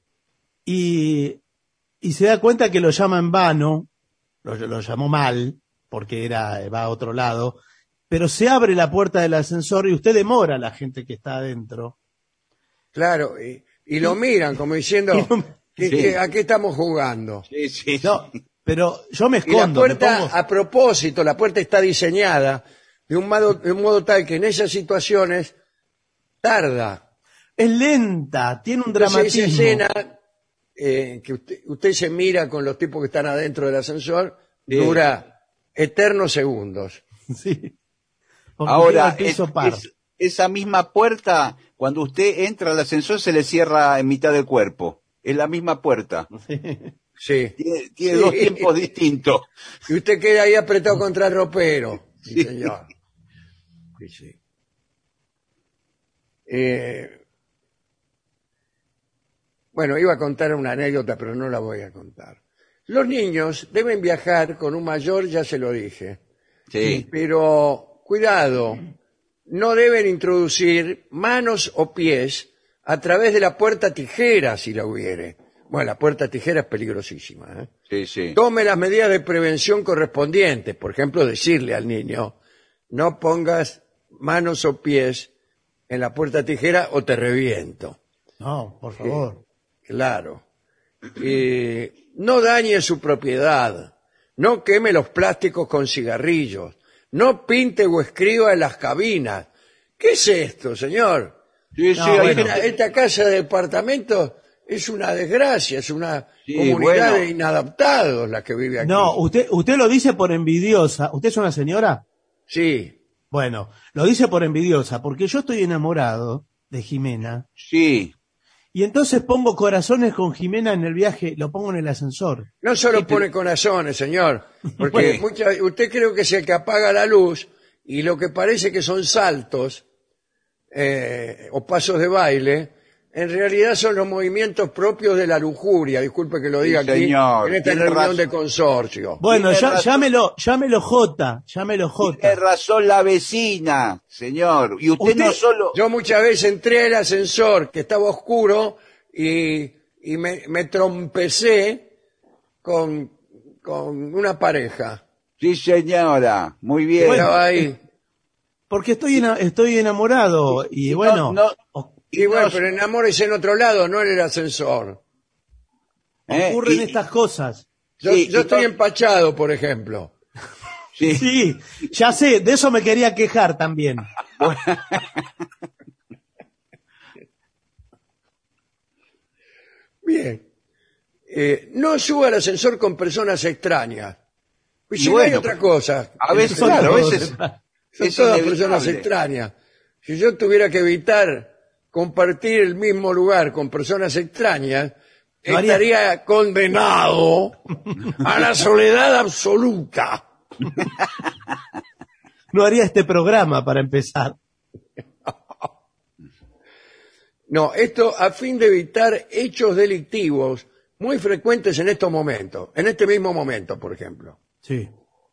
y se da cuenta que lo llama en vano, lo llamó mal, porque va a otro lado, pero se abre la puerta del ascensor y usted demora a la gente que está adentro. Claro, y lo miran como diciendo, y no- ¿a qué estamos jugando? Sí, sí. No, Pero yo me Y la escondo, me puerta, pongo... a propósito, la puerta está diseñada de un modo tal que en esas situaciones tarda. Es lenta, tiene un Entonces esa dramatismo. escena que usted se mira con los tipos que están adentro del ascensor, Sí. dura eternos segundos. Sí. Porque Ahora, tiene el piso par. esa misma puerta, cuando usted entra al ascensor, se le cierra en mitad del cuerpo. Es la misma puerta. Sí. Tiene Sí. dos tiempos distintos. Y usted queda ahí apretado contra el ropero. Sí, señor. Sí, sí. Bueno, iba a contar una anécdota, pero no la voy a contar. Los niños deben viajar con un mayor, ya se lo dije. Sí. Pero cuidado, no deben introducir manos o pies a través de la puerta tijera, si la hubiere. Bueno, la puerta tijera es peligrosísima, ¿eh? Sí, sí. Tome las medidas de prevención correspondientes. Por ejemplo, decirle al niño, no pongas manos o pies en la puerta tijera o te reviento. No, por favor. Claro. No dañe su propiedad. No queme los plásticos con cigarrillos. No pinte o escriba en las cabinas. ¿Qué es esto, señor? Sí, No, sí, hay bueno. gente- Esta casa de departamento es una desgracia, es una Sí, comunidad bueno. de inadaptados la que vive aquí. No, usted lo dice por envidiosa. ¿Usted es una señora? Sí. Bueno, lo dice por envidiosa, porque yo estoy enamorado de Jimena. Sí. Y entonces pongo corazones con Jimena en el viaje, lo pongo en el ascensor. No solo pone corazones, señor, porque Bueno. usted creo que es el que apaga la luz y lo que parece que son saltos o pasos de baile, en realidad son los movimientos propios de la lujuria. Disculpe que lo diga aquí señor, en esta tiene reunión razón. de consorcio. Bueno, Tiene razón. llámelo J, llámelo Tiene J. razón la vecina, señor. Y usted no solo... Yo muchas veces entré al ascensor que estaba oscuro y me trompecé con una pareja. Sí, señora. Muy Que bien. estaba ahí. Porque estoy enamorado y bueno, Y bueno, pero enamórese en otro lado, no en el ascensor. ocurren Y- estas cosas. Yo Sí, estoy empachado, por ejemplo. sí. Sí, ya sé, de eso me quería quejar también. Bien. No suba al ascensor con personas extrañas. Y si no bueno, hay otra cosa. A veces, Son claro, a todos veces... Son es todas inevitable. personas extrañas. Si yo tuviera que evitar compartir el mismo lugar con personas extrañas, Lo haría- estaría condenado a la soledad absoluta. No haría este programa para empezar. No, esto a fin de evitar hechos delictivos muy frecuentes en estos momentos, en este mismo momento, por ejemplo. Sí.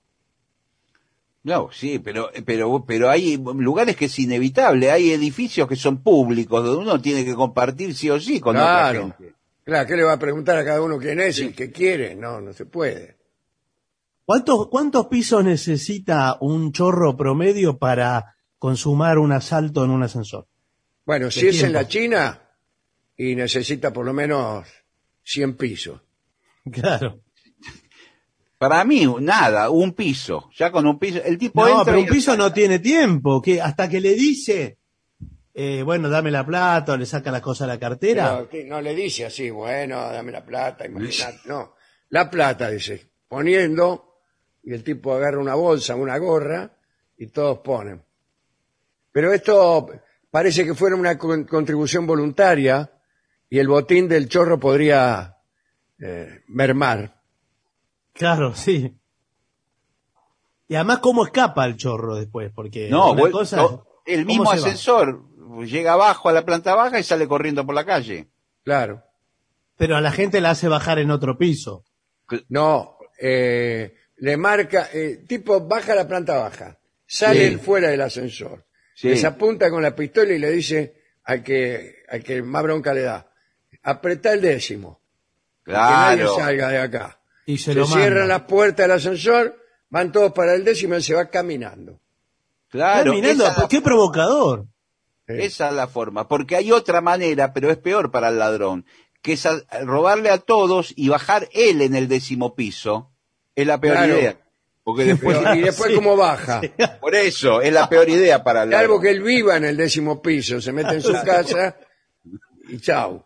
No, sí, pero hay lugares que es inevitable. Hay edificios que son públicos, donde uno tiene que compartir sí o sí con otra Claro, gente. claro, ¿qué le va a preguntar a cada uno quién es y qué quiere? No, no se puede. ¿Cuántos pisos necesita un chorro promedio para consumar un asalto en un ascensor? Bueno, si es en tiempo. la China y necesita por lo menos 100 pisos. Claro. Para mí, nada, un piso. Ya con un piso, el tipo No, entra pero y un piso no tiene tiempo. Que hasta que le dice, bueno, dame la plata o le saca la cosa a la cartera. Pero que no le dice así, bueno, dame la plata, imagínate. No, la plata, dice, poniendo, y el tipo agarra una bolsa, una gorra, y todos ponen. Pero esto parece que fuera una contribución voluntaria, y el botín del chorro podría mermar. Claro, sí. Y además, ¿cómo escapa el chorro después? Porque No, una bueno, cosa, no, el ¿cómo mismo se va? ascensor llega abajo a la planta baja y sale corriendo por la calle. Claro. Pero a la gente la hace bajar en otro piso. No, le marca, tipo baja la planta baja, sale Sí. él fuera del ascensor, Sí. les apunta con la pistola y le dice al que más bronca le da, apretá el décimo, que nadie Claro. salga de acá. Y se Se lo manda. cierran las puertas del ascensor, van todos para el décimo y él se va caminando. Claro, Terminando, qué provocador. esa es la forma. Porque hay otra manera, pero es peor para el ladrón, que es robarle a todos y bajar él en el 10º piso Es la peor Claro. idea. Porque después, Y después, ¿cómo baja? por eso, es la peor idea para el Salvo que él viva en el 10º piso, se mete en su casa y chau.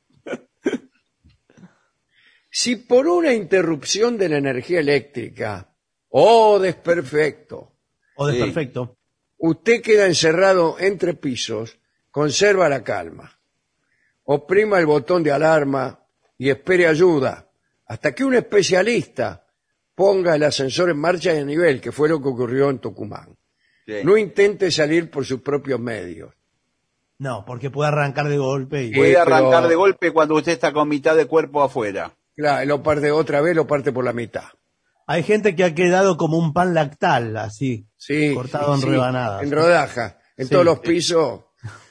Si por una interrupción de la energía eléctrica o desperfecto O desperfecto. usted queda encerrado entre pisos, conserva la calma. Oprima el botón de alarma y espere ayuda hasta que un especialista ponga el ascensor en marcha de nivel, que fue lo que ocurrió en Tucumán. Sí. No intente salir por sus propios medios. No, porque puede arrancar de golpe y... Puede pero- arrancar de golpe cuando usted está con mitad de cuerpo afuera. Claro, lo parte otra vez, lo parte por la mitad. Hay gente que ha quedado como un pan lactal, así, Sí, cortado sí, en sí, rebanadas. en rodajas, en Sí. todos los pisos.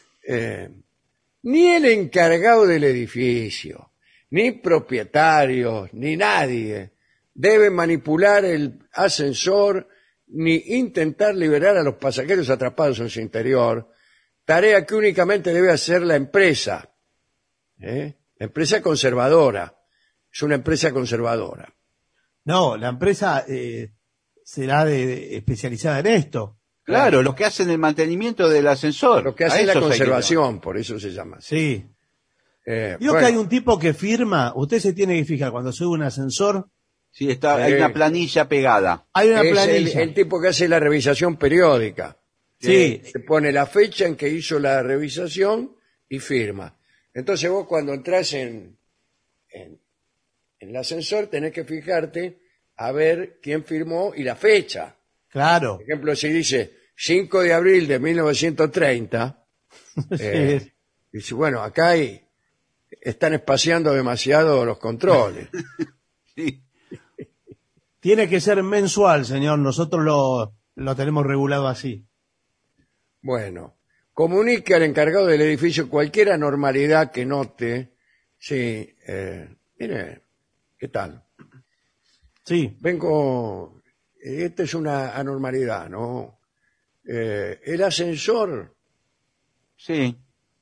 Ni el encargado del edificio, ni propietarios, ni nadie debe manipular el ascensor ni intentar liberar a los pasajeros atrapados en su interior, tarea que únicamente debe hacer la empresa. La empresa conservadora. Es una empresa conservadora. No, la empresa será especializada en esto. Claro, los que hacen el mantenimiento del ascensor. Lo que A hace es la esos hay que conservación, por eso se llama así. Sí. Digo Bueno, que hay un tipo que firma, usted se tiene que fijar, cuando sube un ascensor, Sí, hay una planilla pegada. hay una es planilla. el tipo que hace la revisación periódica. Sí, Se pone la fecha en que hizo la revisación y firma. Entonces vos cuando entras en el ascensor tenés que fijarte a ver quién firmó y la fecha. claro. Por ejemplo, si dice 5 de abril de 1930, Sí. dice, bueno, acá están espaciando demasiado los controles. Sí. Tiene que ser mensual, señor. Nosotros lo tenemos regulado así. Bueno, comunique al encargado del edificio cualquier anormalidad que note. Sí, mire, ¿qué tal? Sí. Vengo, esta es una anormalidad, ¿no? El ascensor, Sí.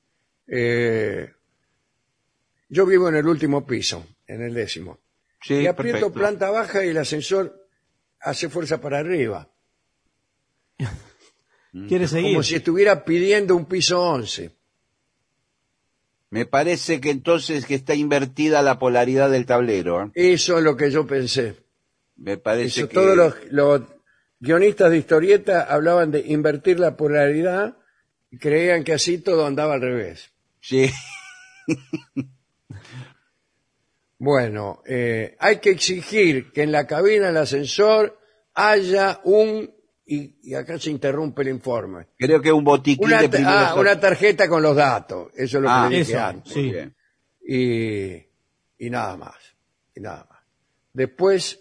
yo vivo en el último piso, en el 10º. Sí, Y aprieto perfecto. planta baja y el ascensor hace fuerza para arriba, ¿Quiere seguir? como si estuviera pidiendo un piso 11. Me parece que entonces que está invertida la polaridad del tablero. ¿Eh? Eso es lo que yo pensé. Me parece Eso, que... todos los guionistas de historieta hablaban de invertir la polaridad y creían que así todo andaba al revés. Sí. Bueno, hay que exigir que en la cabina del ascensor haya y acá se interrumpe el informe, Creo que un botiquín de primeros una tarjeta con los datos, eso es lo que le dije eso, antes. sí. Bien. Y nada más, y nada más. Después,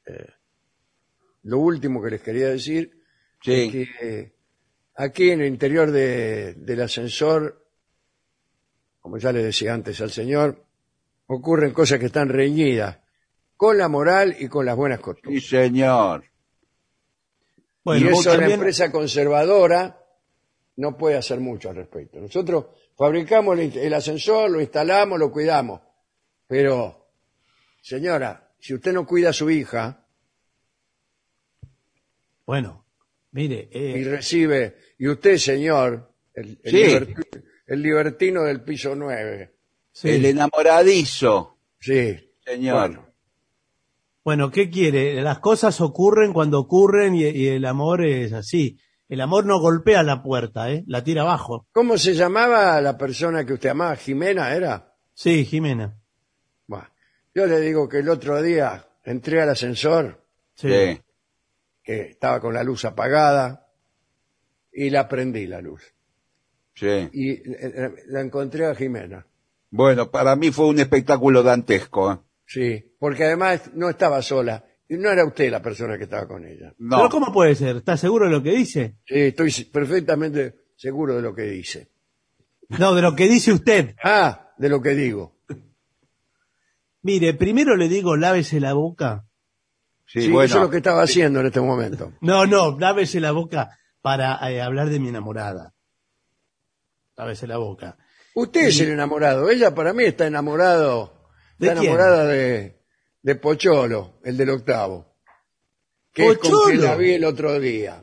lo último que les quería decir Sí. es que aquí en el interior del ascensor, como ya le decía antes al señor, ocurren cosas que están reñidas con la moral y con las buenas Sí, costumbres. señor. Bueno, y eso la también- empresa conservadora no puede hacer mucho al respecto. Nosotros fabricamos el ascensor, lo instalamos, lo cuidamos. Pero, señora, si usted no cuida a su hija Bueno, mire, y recibe, y usted, señor, el Sí. el libertino del piso 9, sí. El enamoradizo, sí, señor. Bueno, ¿qué quiere? Las cosas ocurren cuando ocurren y el amor es así. El amor no golpea la puerta, la tira abajo. ¿Cómo se llamaba la persona que usted amaba? ¿Jimena era? Sí, Jimena. Bueno, yo le digo que el otro día entré al ascensor, Sí. Sí. que estaba con la luz apagada, y la prendí la luz. Sí. Y la encontré a Jimena. Bueno, para mí fue un espectáculo dantesco. ¿Eh? Sí, porque además no estaba sola. Y no era usted la persona que estaba con ella. No. Pero ¿cómo puede ser? ¿Está seguro de lo que dice? Sí, estoy perfectamente seguro de lo que dice. No, de lo que dice usted. Ah, de lo que digo. Mire, primero le digo, lávese la boca. Sí, Sí, bueno. eso es lo que estaba haciendo en este momento. No, lávese la boca para hablar de mi enamorada. Lávese la boca. Usted es el enamorado. Ella para mí está ¿De enamorada quién? de Pocholo, el del octavo. que es con que ¡Pocholo! la vi el otro día.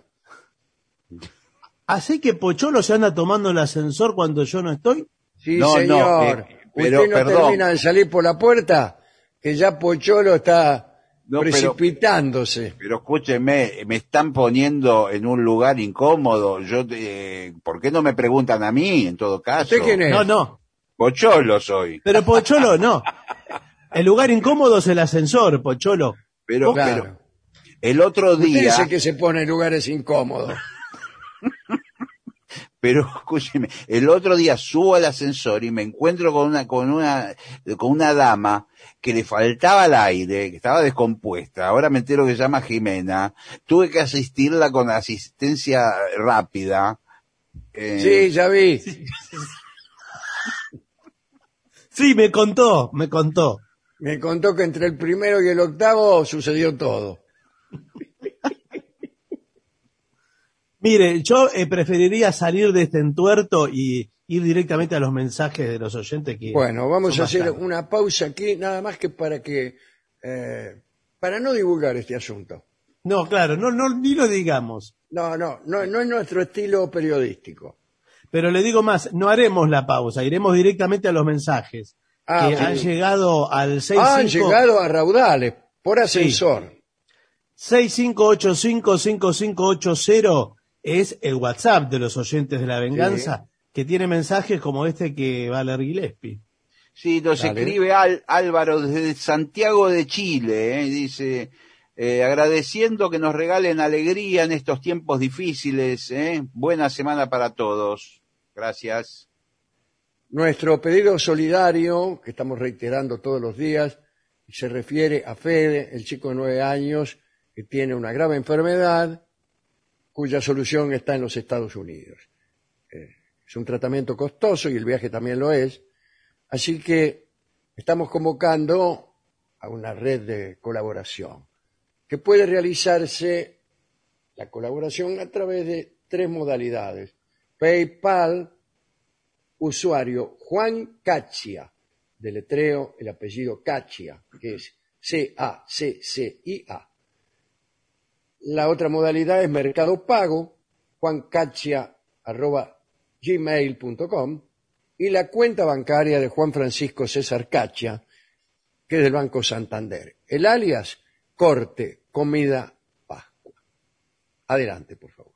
Así que Pocholo se anda tomando el ascensor cuando yo no estoy. Sí, No, señor. pero, Usted no perdón. termina de salir por la puerta, que ya Pocholo está No, pero- precipitándose. Pero escúcheme, me están poniendo en un lugar incómodo. ¿Por qué no me preguntan a mí, en todo caso? ¿Usted quién es? No. Pocholo soy. Pero Pocholo no. El lugar incómodo es el ascensor, Pocholo. Pero, Claro. pero el otro Usted día, dice que se pone en lugares incómodos. pero escúcheme, el otro día subo al ascensor y me encuentro con una dama que le faltaba el aire, que estaba descompuesta. Ahora me entero que se llama Jimena. Tuve que asistirla con asistencia rápida. Sí, ya vi. Sí, me contó. Me contó que entre el primero y el octavo sucedió todo. Mire, yo preferiría salir de este entuerto y ir directamente a los mensajes de los oyentes que Bueno, vamos son a hacer bastantes. una pausa aquí, nada más que para no divulgar este asunto. No, claro, no, ni lo digamos. No es nuestro estilo periodístico. Pero le digo más, no haremos la pausa, iremos directamente a los mensajes Ah, que sí. han llegado al 65 Han llegado a raudales por ascensor. 65855580 es el WhatsApp de los oyentes de La Venganza, que tiene mensajes como este que va a leer Gillespie. Sí, nos Dale. escribe Álvaro desde Santiago de Chile, dice, agradeciendo que nos regalen alegría en estos tiempos difíciles, buena semana para todos. Gracias. Nuestro pedido solidario, que estamos reiterando todos los días, se refiere a Fede, el chico de 9 años, que tiene una grave enfermedad, cuya solución está en los Estados Unidos. Es un tratamiento costoso y el viaje también lo es, así que estamos convocando a una red de colaboración, que puede realizarse la colaboración a través de 3 modalidades. PayPal, usuario Juan Caccia, deletreo el apellido Caccia, que es C-A-C-C-I-A. La otra modalidad es Mercado Pago, juancaccia@gmail.com, y la cuenta bancaria de Juan Francisco César Caccia, que es del Banco Santander. El alias, Corte Comida Pascua. Adelante, por favor.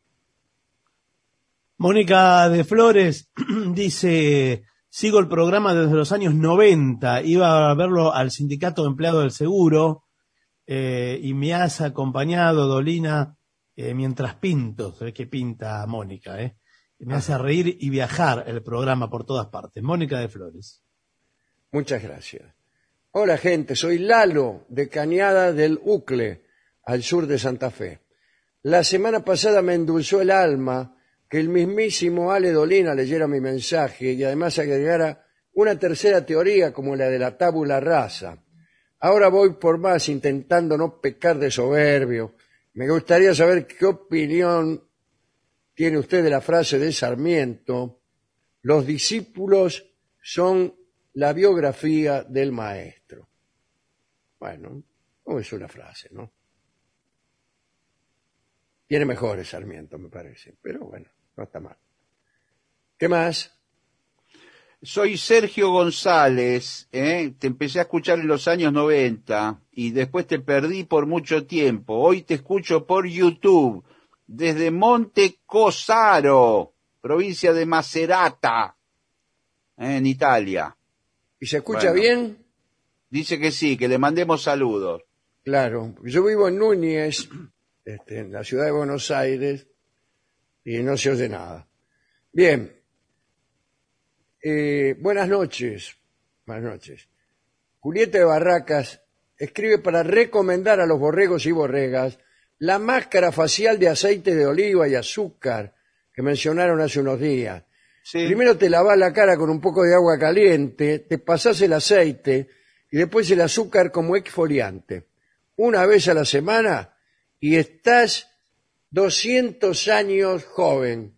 Mónica de Flores dice, sigo el programa desde los años 90, iba a verlo al Sindicato de Empleados del Seguro y me has acompañado, Dolina, mientras pinto, se ve que pinta Mónica, me hace reír y viajar el programa por todas partes. Mónica de Flores. Muchas gracias. Hola gente, soy Lalo de Cañada del Ucle, al sur de Santa Fe. La semana pasada me endulzó el alma que el mismísimo Ale Dolina leyera mi mensaje y además agregara una tercera teoría como la de la tabula rasa. Ahora voy por más intentando no pecar de soberbio. Me gustaría saber qué opinión tiene usted de la frase de Sarmiento: los discípulos son la biografía del maestro. Bueno, no es una frase, ¿no? Tiene mejores Sarmiento, me parece, pero bueno, no está mal. ¿Qué más? Soy Sergio González, te empecé a escuchar en los años 90 y después te perdí por mucho tiempo. Hoy te escucho por YouTube, desde Monte Cosaro, provincia de Macerata, en Italia. ¿Y se escucha Bueno. bien? Dice que sí, que le mandemos saludos. Claro. Yo vivo en Núñez, en la ciudad de Buenos Aires, y no se oye nada. Bien. Buenas noches. Buenas noches. Julieta de Barracas escribe para recomendar a los borregos y borregas la máscara facial de aceite de oliva y azúcar que mencionaron hace unos días. Sí. Primero te lavas la cara con un poco de agua caliente, te pasás el aceite y después el azúcar como exfoliante. Una vez a la semana y estás 200 años joven.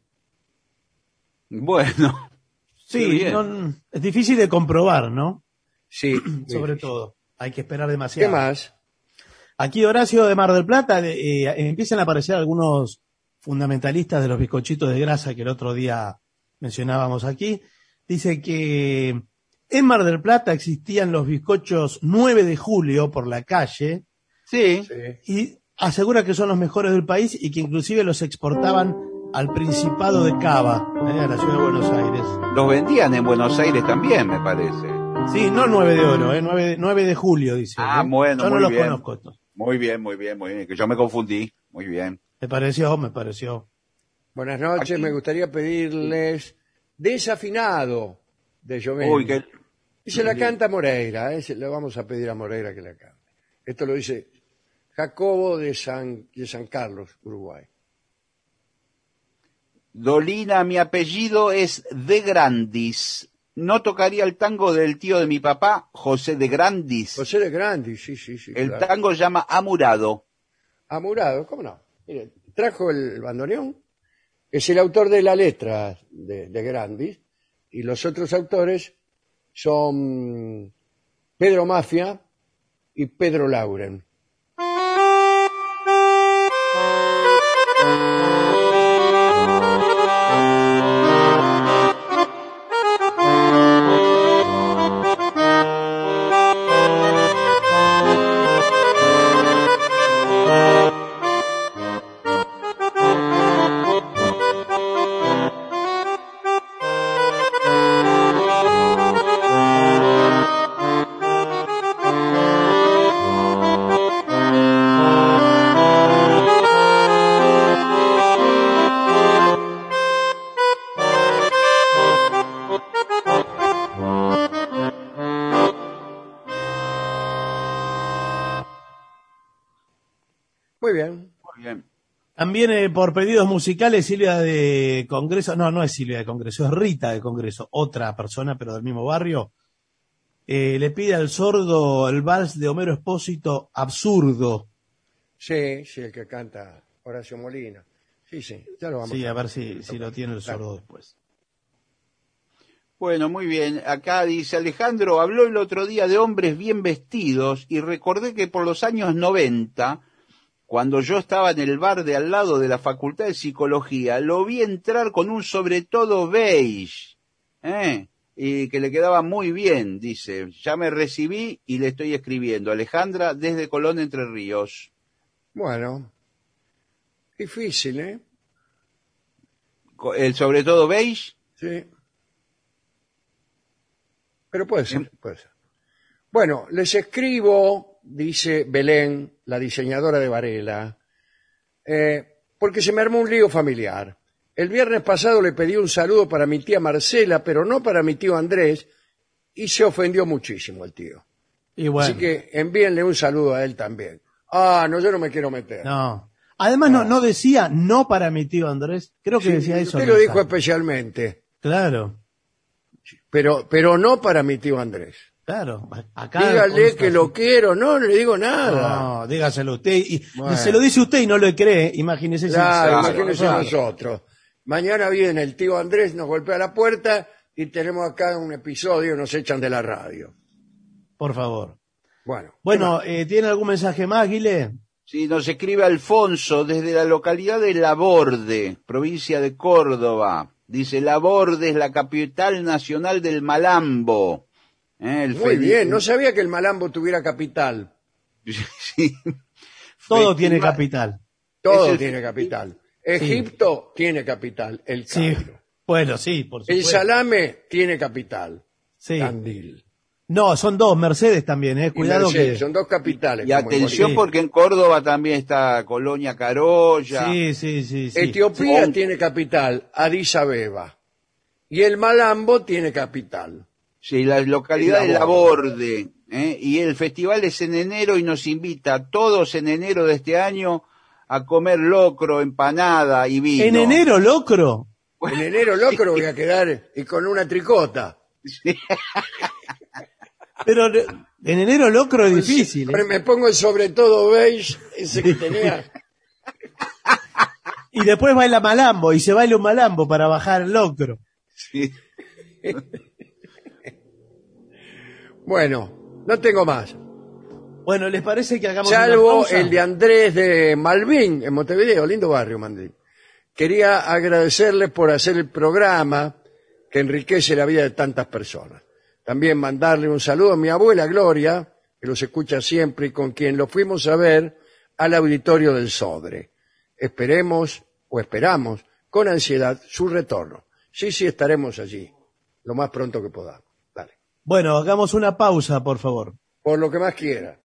Bueno. Qué Sí, bien. es difícil de comprobar, ¿no? Sí. Sobre todo, hay que esperar demasiado. ¿Qué más? Aquí Horacio de Mar del Plata, empiezan a aparecer algunos fundamentalistas de los bizcochitos de grasa que el otro día mencionábamos aquí. Dice que en Mar del Plata existían los bizcochos 9 de julio por la calle. Sí. Y asegura que son los mejores del país y que inclusive los exportaban al Principado de Cava, a la ciudad de Buenos Aires. Los vendían en Buenos Aires también, me parece. Sí, no 9 de oro, 9 de julio, dice. Ah, bueno, yo no muy los bien. conozco estos. Muy bien, que yo me confundí. Muy bien. Me pareció. Buenas noches, Aquí. me gustaría pedirles Desafinado de Giovanni. Uy, que... Y se la canta Moreira, le vamos a pedir a Moreira que la cante. Esto lo dice Jacobo de San Carlos, Uruguay. Dolina, mi apellido es de Grandis. No tocaría el tango del tío de mi papá, José de Grandis. José de Grandi, sí. El claro. tango llama Amurado. Amurado, ¿cómo no? Mire, trajo el bandoneón, es el autor de la letra de Grandis, y los otros autores son Pedro Mafia y Pedro Lauren. Muy bien. Muy bien. También por pedidos musicales, Silvia de Congreso, no es Silvia de Congreso, es Rita de Congreso, otra persona, pero del mismo barrio, le pide al sordo el vals de Homero Expósito, Absurdo. Sí, el que canta Horacio Molina. Sí, ya lo vamos Sí, a ver si lo tiene el sordo después. Bueno, muy bien. Acá dice Alejandro, habló el otro día de hombres bien vestidos y recordé que por los años 90, cuando yo estaba en el bar de al lado de la Facultad de Psicología, lo vi entrar con un sobre todo beige, y que le quedaba muy bien, dice. Ya me recibí y le estoy escribiendo. Alejandra, desde Colón, Entre Ríos. Bueno, difícil, ¿eh? ¿El sobre todo beige? Sí. Pero puede ser. Bueno, les escribo, dice Belén, la diseñadora de Varela, porque se me armó un lío familiar. El viernes pasado le pedí un saludo para mi tía Marcela, pero no para mi tío Andrés, y se ofendió muchísimo el tío. Y bueno, Así que envíenle un saludo a él también. Ah, no, yo no me quiero meter. no. Además no decía no para mi tío Andrés, creo que Sí, decía eso. usted ¿no? lo dijo especialmente, Claro, pero no para mi tío Andrés. claro. Acá Dígale consta que lo así. quiero, no le digo nada. No, dígaselo usted. Y Bueno. se lo dice usted y no lo cree, imagínese. Claro, si- imagínese Claro. nosotros. Mañana viene el tío Andrés, nos golpea la puerta y tenemos acá un episodio, nos echan de la radio. Por favor. Bueno, Bueno, ¿tiene algún mensaje más, Guile? Sí, nos escribe Alfonso desde la localidad de Laborde, provincia de Córdoba. Dice, Laborde es la capital nacional del Malambo. muy bien, no sabía que el Malambo tuviera capital. Sí. Todo tiene Festival- capital. Todo Es el- tiene capital. Egipto tiene capital, el Sí. Cairo. Bueno, sí, por El supuesto. salame tiene capital, Sí. Tandil. No, son dos, Mercedes también, Y cuidado Mercedes, que... son dos capitales. Y como en atención Sí. porque en Córdoba también está Colonia Carolla. Sí. Etiopía Sí. tiene capital, Addis Abeba. Y el Malambo tiene capital. Sí, la localidad Y de Laborde. Laborde. Y el festival es en enero y nos invita a todos en enero de este año a comer locro, empanada y vino. ¿En enero, locro? En enero loco voy a quedar y con una tricota. Pero en enero, locro es difícil. Pero me pongo el sobre todo beige, ese que tenía. Y después baila malambo, y se baila un malambo para bajar el locro. Sí. Bueno, no tengo más. Bueno, ¿les parece que hagamos una Salvo pausa? el de Andrés de Malvin, en Montevideo, lindo barrio, Malvin. Quería agradecerles por hacer el programa que enriquece la vida de tantas personas. También mandarle un saludo a mi abuela Gloria, que los escucha siempre y con quien lo fuimos a ver al auditorio del Sodre. Esperamos con ansiedad su retorno. Sí, estaremos allí, lo más pronto que podamos. Dale. Bueno, hagamos una pausa, por favor. Por lo que más quiera.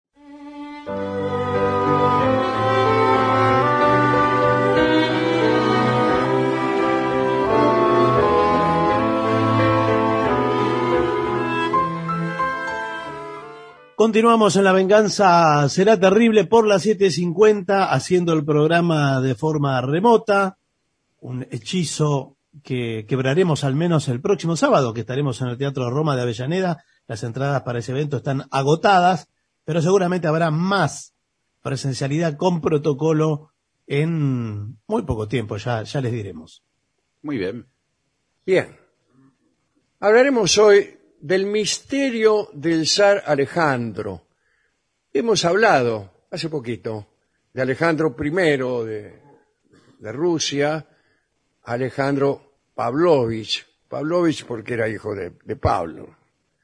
Continuamos en La Venganza Será Terrible por las 7:50, haciendo el programa de forma remota, un hechizo que quebraremos al menos el próximo sábado, que estaremos en el Teatro Roma de Avellaneda. Las entradas para ese evento están agotadas, pero seguramente habrá más presencialidad con protocolo en muy poco tiempo, ya les diremos. Muy bien. Bien. Hablaremos hoy del misterio del zar Alejandro. Hemos hablado hace poquito de Alejandro I de Rusia, Alejandro Pavlovich porque era hijo de Pablo.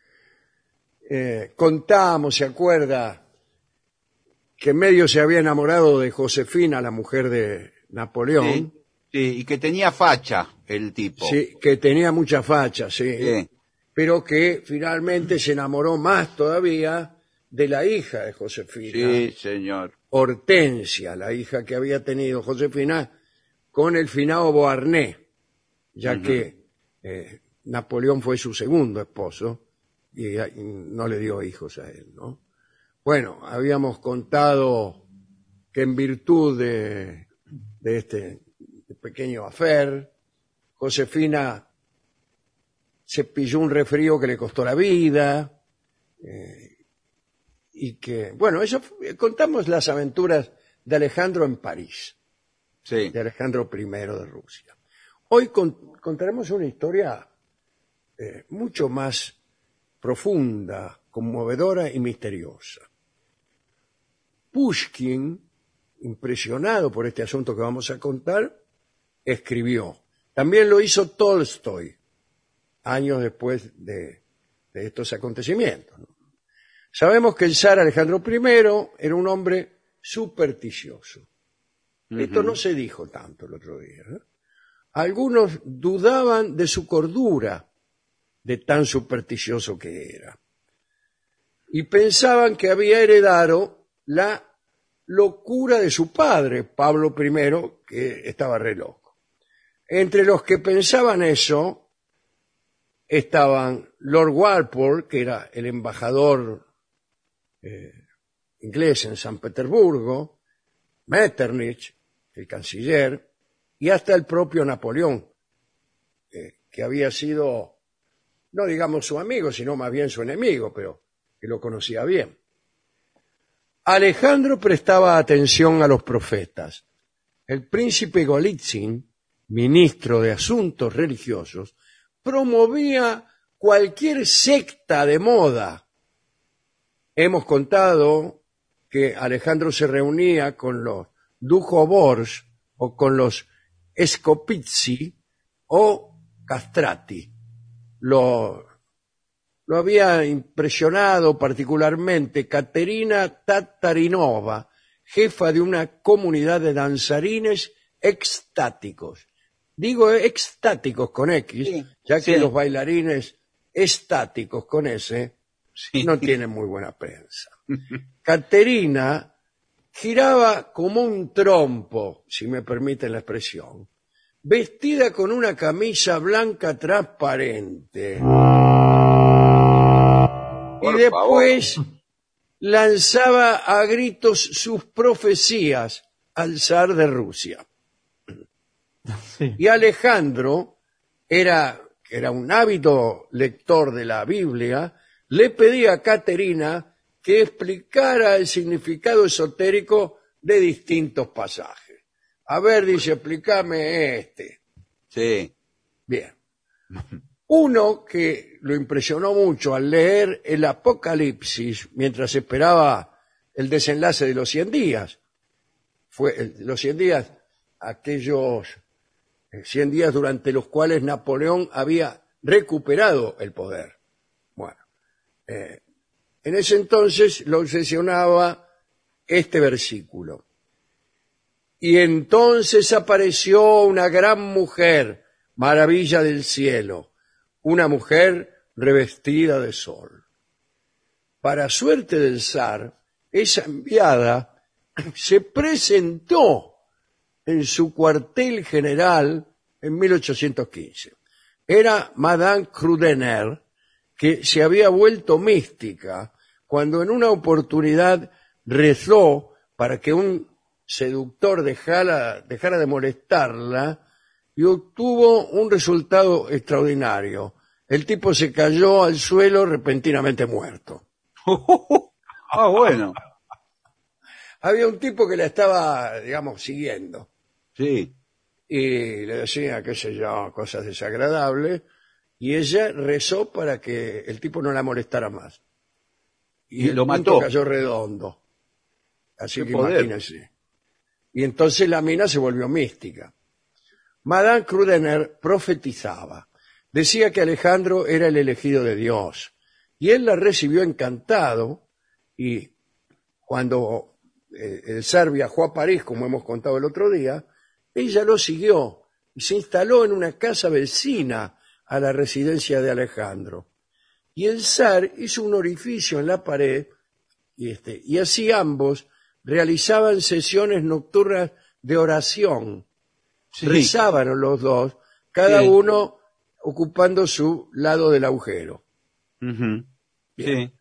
Contamos, ¿se acuerda? Que medio se había enamorado de Josefina, la mujer de Napoleón. Sí, sí, y que tenía facha el tipo. Sí, que tenía mucha facha, sí. Sí. Pero que finalmente se enamoró más todavía de la hija de Josefina, Sí, señor. Hortensia, la hija que había tenido Josefina con el finado Beauharnais, ya que Napoleón fue su segundo esposo y no le dio hijos a él, ¿no? Bueno, habíamos contado que en virtud de este pequeño affair, Josefina se pilló un resfrío que le costó la vida, y que, bueno, contamos las aventuras de Alejandro en París, Sí. de Alejandro I de Rusia. Hoy contaremos una historia mucho más profunda, conmovedora y misteriosa. Pushkin, impresionado por este asunto que vamos a contar, escribió. También lo hizo Tolstoy, años después de estos acontecimientos, ¿no? Sabemos que el zar Alejandro I era un hombre supersticioso. Esto no se dijo tanto el otro día, ¿eh? Algunos dudaban de su cordura, de tan supersticioso que era, y pensaban que había heredado la locura de su padre, Pablo I, que estaba re loco. Entre los que pensaban eso estaban Lord Walpole, que era el embajador inglés en San Petersburgo, Metternich, el canciller, y hasta el propio Napoleón, que había sido, no digamos su amigo, sino más bien su enemigo, pero que lo conocía bien. Alejandro prestaba atención a los profetas. El príncipe Golitsyn, ministro de Asuntos Religiosos, promovía cualquier secta de moda. Hemos contado que Alejandro se reunía con los Dujovors o con los Scopizzi o Castrati. Lo había impresionado particularmente Caterina Tatarinova, jefa de una comunidad de danzarines extáticos. Digo extáticos con X, Sí, ya que sí. los bailarines estáticos con S Sí. no tienen muy buena prensa. Caterina giraba como un trompo, si me permiten la expresión, vestida con una camisa blanca transparente. Por Y después lanzaba a gritos sus profecías al zar de Rusia. Sí. Y Alejandro era un ávido lector de la Biblia, le pedía a Caterina que explicara el significado esotérico de distintos pasajes. A ver, dice, explícame este. Sí. Bien. Uno que lo impresionó mucho al leer el Apocalipsis mientras esperaba el desenlace de los 100 días. Los 100 días, aquellos 100 días durante los cuales Napoleón había recuperado el poder. Bueno, en ese entonces lo obsesionaba este versículo. Y entonces apareció una gran mujer, maravilla del cielo, una mujer revestida de sol. Para suerte del zar, esa enviada se presentó en su cuartel general en 1815. Era Madame Krudener, que se había vuelto mística cuando en una oportunidad rezó para que un seductor dejara de molestarla y obtuvo un resultado extraordinario. El tipo se cayó al suelo repentinamente muerto. Ah, bueno. Había un tipo que la estaba, digamos, siguiendo. Sí. Y le decía, qué sé yo, cosas desagradables, y ella rezó para que el tipo no la molestara más. Y el lo punto mató. cayó redondo. Así Qué que poder. imagínense. Y entonces la mina se volvió mística. Madame Krudener profetizaba. Decía que Alejandro era el elegido de Dios. Y él la recibió encantado, y cuando el zar viajó a París, como hemos contado el otro día, ella lo siguió y se instaló en una casa vecina a la residencia de Alejandro. Y el zar hizo un orificio en la pared y así ambos realizaban sesiones nocturnas de oración. Sí. Rezaban los dos, cada Sí. uno ocupando su lado del agujero. Ujú. Sí.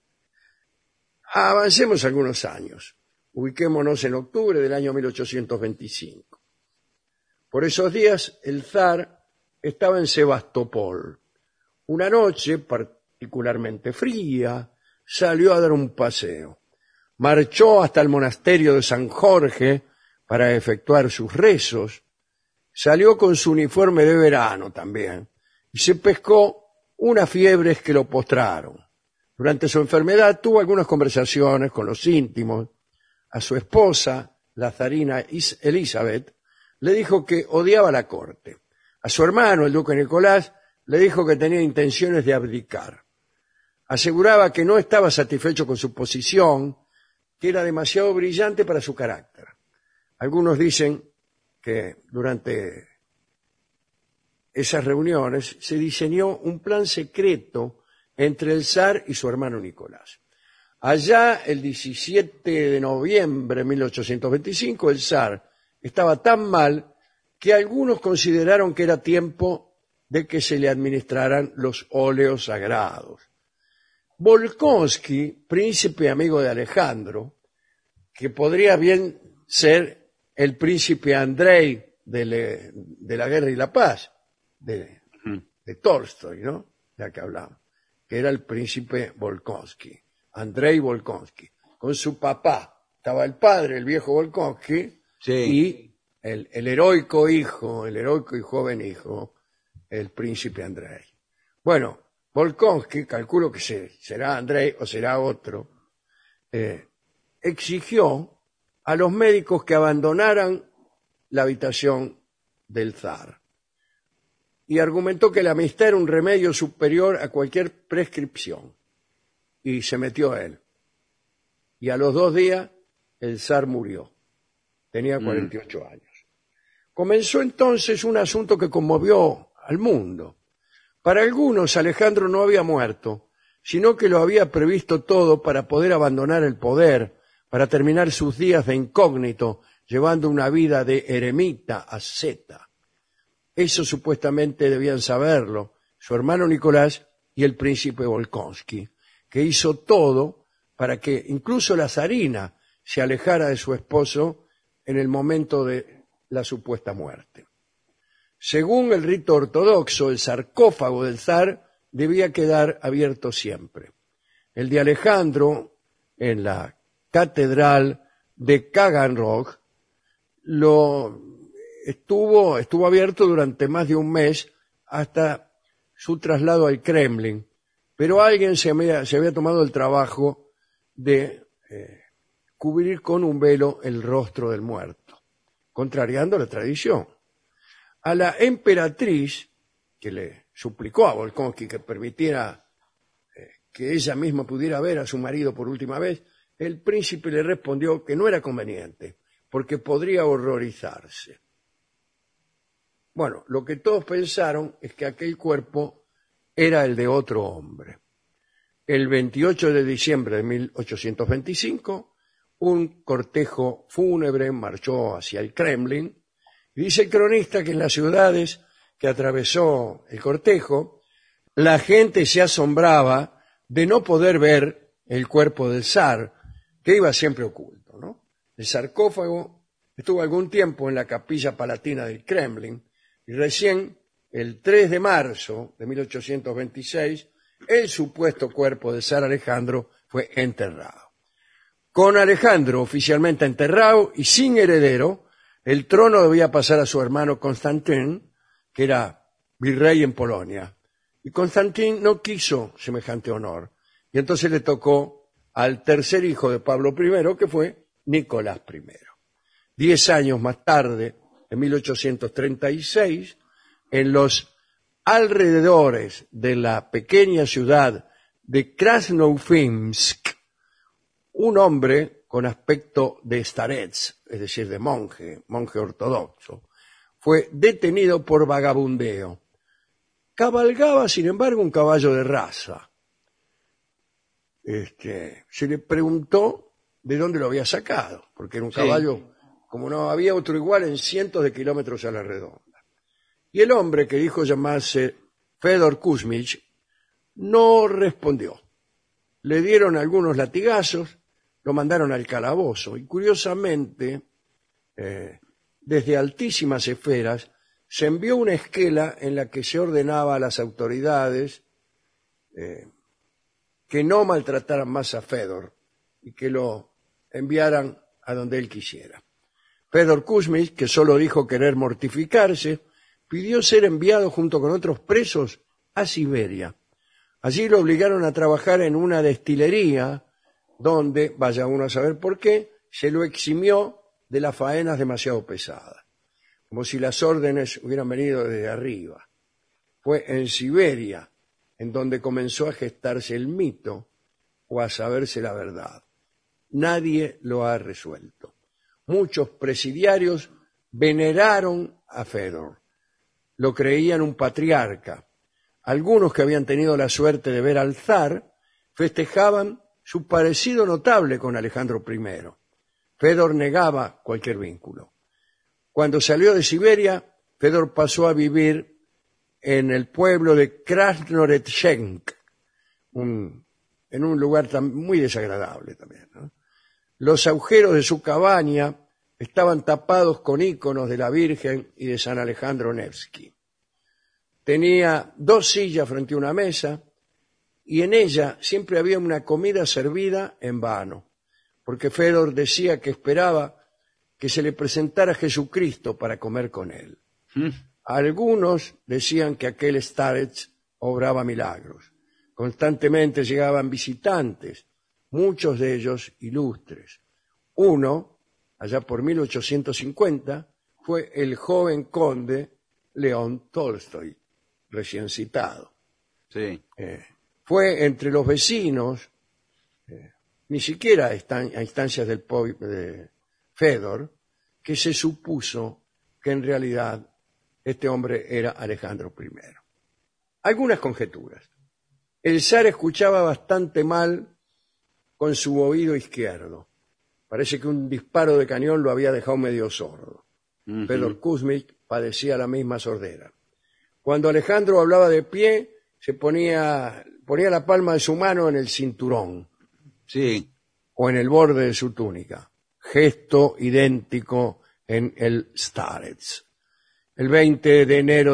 Avancemos algunos años. Ubiquémonos en octubre del año 1825. Por esos días, el zar estaba en Sebastopol. Una noche particularmente fría, salió a dar un paseo. Marchó hasta el monasterio de San Jorge para efectuar sus rezos. Salió con su uniforme de verano también y se pescó unas fiebres que lo postraron. Durante su enfermedad tuvo algunas conversaciones con los íntimos. A su esposa, la zarina Elizabeth, le dijo que odiaba la corte. A su hermano, el duque Nicolás, le dijo que tenía intenciones de abdicar. Aseguraba que no estaba satisfecho con su posición, que era demasiado brillante para su carácter. Algunos dicen que durante esas reuniones se diseñó un plan secreto entre el zar y su hermano Nicolás. Allá, el 17 de noviembre de 1825, el zar estaba tan mal que algunos consideraron que era tiempo de que se le administraran los óleos sagrados. Volkonsky, príncipe amigo de Alejandro, que podría bien ser el príncipe Andrei de la Guerra y la Paz, de Tolstoy, ¿no? Ya que hablamos, que era el príncipe Volkonsky, Andrei Volkonsky, con su papá. Estaba el padre, el viejo Volkonsky, Sí. y el heroico hijo, el heroico y joven hijo, el príncipe Andrei. Bueno, Volkonsky, calculo que será Andrei o será otro, exigió a los médicos que abandonaran la habitación del zar y argumentó que la amistad era un remedio superior a cualquier prescripción. Y se metió él. Y a los 2 días el zar murió. Tenía 48 años. Comenzó entonces un asunto que conmovió al mundo. Para algunos Alejandro no había muerto, sino que lo había previsto todo para poder abandonar el poder, para terminar sus días de incógnito, llevando una vida de eremita asceta. Eso supuestamente debían saberlo su hermano Nicolás y el príncipe Volkonsky, que hizo todo para que incluso la zarina se alejara de su esposo en el momento de la supuesta muerte. Según el rito ortodoxo, el sarcófago del zar debía quedar abierto siempre. El de Alejandro, en la catedral de Taganrog, estuvo abierto durante más de un mes hasta su traslado al Kremlin, pero alguien se había tomado el trabajo de cubrir con un velo el rostro del muerto, contrariando la tradición. A la emperatriz, que le suplicó a Volkonsky que permitiera que ella misma pudiera ver a su marido por última vez, el príncipe le respondió que no era conveniente, porque podría horrorizarse. Bueno, lo que todos pensaron es que aquel cuerpo era el de otro hombre. El 28 de diciembre de 1825, un cortejo fúnebre marchó hacia el Kremlin, y dice el cronista que en las ciudades que atravesó el cortejo, la gente se asombraba de no poder ver el cuerpo del zar, que iba siempre oculto, ¿no? El sarcófago estuvo algún tiempo en la capilla palatina del Kremlin, y recién, el 3 de marzo de 1826, el supuesto cuerpo del zar Alejandro fue enterrado. Con Alejandro oficialmente enterrado y sin heredero, el trono debía pasar a su hermano Constantín, que era virrey en Polonia. Y Constantín no quiso semejante honor, y entonces le tocó al tercer hijo de Pablo I, que fue Nicolás I. 10 años más tarde, en 1836, en los alrededores de la pequeña ciudad de Krasnoufimsk, un hombre con aspecto de starets, es decir, de monje ortodoxo, fue detenido por vagabundeo. Cabalgaba, sin embargo, un caballo de raza. Se le preguntó de dónde lo había sacado, porque era un caballo, como no había otro igual en cientos de kilómetros a la redonda. Y el hombre, que dijo llamarse Fedor Kuzmich, no respondió. Le dieron algunos latigazos, lo mandaron al calabozo, y curiosamente, desde altísimas esferas, se envió una esquela en la que se ordenaba a las autoridades que no maltrataran más a Fedor y que lo enviaran a donde él quisiera. Fedor Kuzmich, que solo dijo querer mortificarse, pidió ser enviado junto con otros presos a Siberia. Allí lo obligaron a trabajar en una destilería donde, vaya uno a saber por qué, se lo eximió de las faenas demasiado pesadas, como si las órdenes hubieran venido desde arriba. Fue en Siberia en donde comenzó a gestarse el mito o a saberse la verdad. Nadie lo ha resuelto. Muchos presidiarios veneraron a Fedor. Lo creían un patriarca. Algunos que habían tenido la suerte de ver al zar festejaban su parecido notable con Alejandro I. Fedor negaba cualquier vínculo. Cuando salió de Siberia, Fedor pasó a vivir en el pueblo de Krasnoretchensk, en un lugar muy desagradable también, ¿no? Los agujeros de su cabaña estaban tapados con íconos de la Virgen y de San Alejandro Nevsky. Tenía 2 sillas frente a una mesa y en ella siempre había una comida servida en vano, porque Fedor decía que esperaba que se le presentara Jesucristo para comer con él. Algunos decían que aquel starets obraba milagros. Constantemente llegaban visitantes, muchos de ellos ilustres. Uno, allá por 1850, fue el joven conde León Tolstoy, recién citado. Sí. Fue entre los vecinos, ni siquiera a instancias de Fedor, que se supuso que en realidad este hombre era Alejandro I. Algunas conjeturas. El zar escuchaba bastante mal con su oído izquierdo. Parece que un disparo de cañón lo había dejado medio sordo. Fedor Kuzmich padecía la misma sordera. Cuando Alejandro hablaba de pie, se ponía la palma de su mano en el cinturón. Sí. O en el borde de su túnica. Gesto idéntico en el starets. El 20 de enero de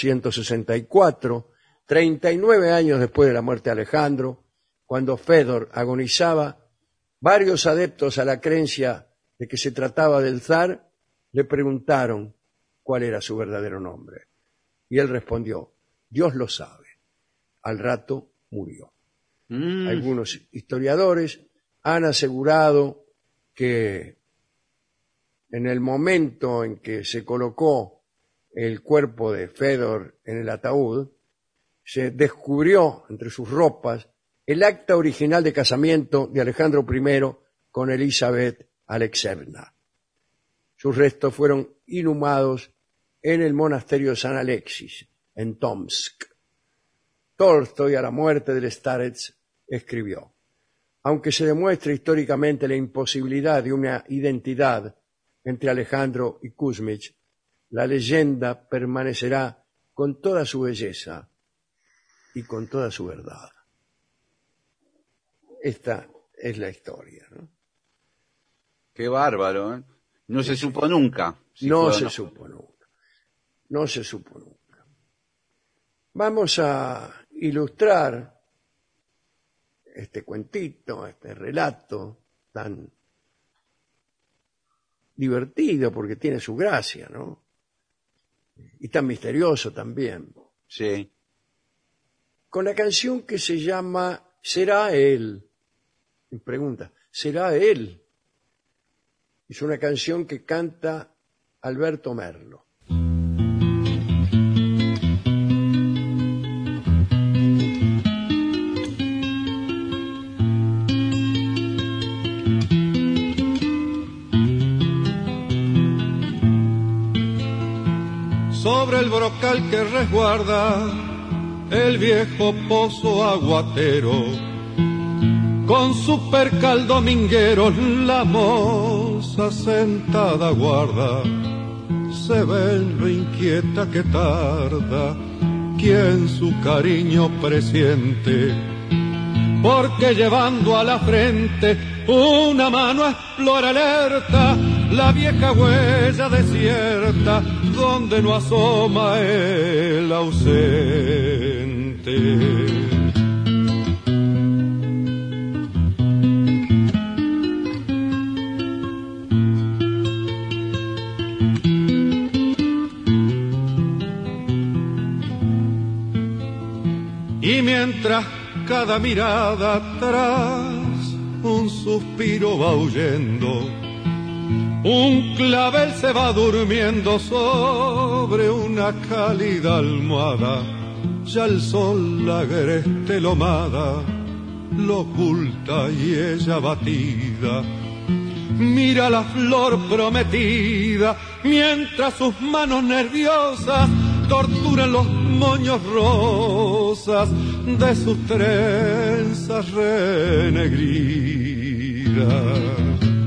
1864, 39 años después de la muerte de Alejandro, cuando Fedor agonizaba, varios adeptos a la creencia de que se trataba del zar le preguntaron cuál era su verdadero nombre. Y él respondió, Dios lo sabe. Al rato murió. Algunos historiadores han asegurado que en el momento en que se colocó el cuerpo de Fedor en el ataúd, se descubrió entre sus ropas el acta original de casamiento de Alejandro I con Elizabeth Alexeyevna. Sus restos fueron inhumados en el monasterio de San Alexis, en Tomsk. Tolstoy, a la muerte del starets, escribió: aunque se demuestre históricamente la imposibilidad de una identidad entre Alejandro y Kuzmich, la leyenda permanecerá con toda su belleza y con toda su verdad. Esta es la historia, ¿no? Qué bárbaro, ¿eh? No se supo nunca. No se supo nunca. No se supo nunca. Vamos a ilustrar este cuentito, este relato tan divertido porque tiene su gracia, ¿no? Y tan misterioso también. Sí. Con la canción que se llama ¿Será él? Me pregunta, ¿será él? Es una canción que canta Alberto Merlo. Sobre el brocal que resguarda el viejo pozo aguatero, con su percal dominguero la moza sentada guarda. Se ve en lo inquieta que tarda quien su cariño presiente, porque llevando a la frente una mano explora alerta la vieja huella desierta donde no asoma el ausente. Y mientras cada mirada atrás un suspiro va huyendo, un clavel se va durmiendo sobre una cálida almohada. Ya el sol, la agreste lomada, lo oculta y ella batida mira la flor prometida, mientras sus manos nerviosas torturan los moños rosas de sus trenzas renegridas.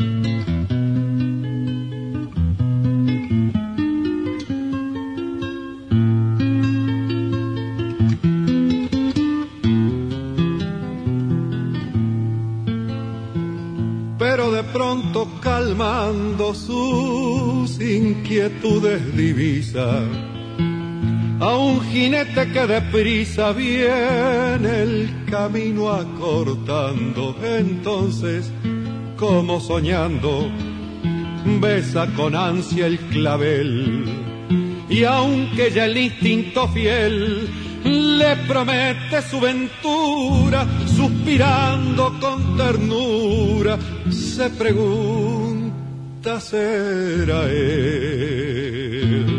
Pero de pronto, calmando sus inquietudes, divisa a un jinete que deprisa viene el camino acortando. Entonces, como soñando, besa con ansia el clavel, y aunque ya el instinto fiel le promete su ventura, suspirando con ternura, se pregunta: ¿será él?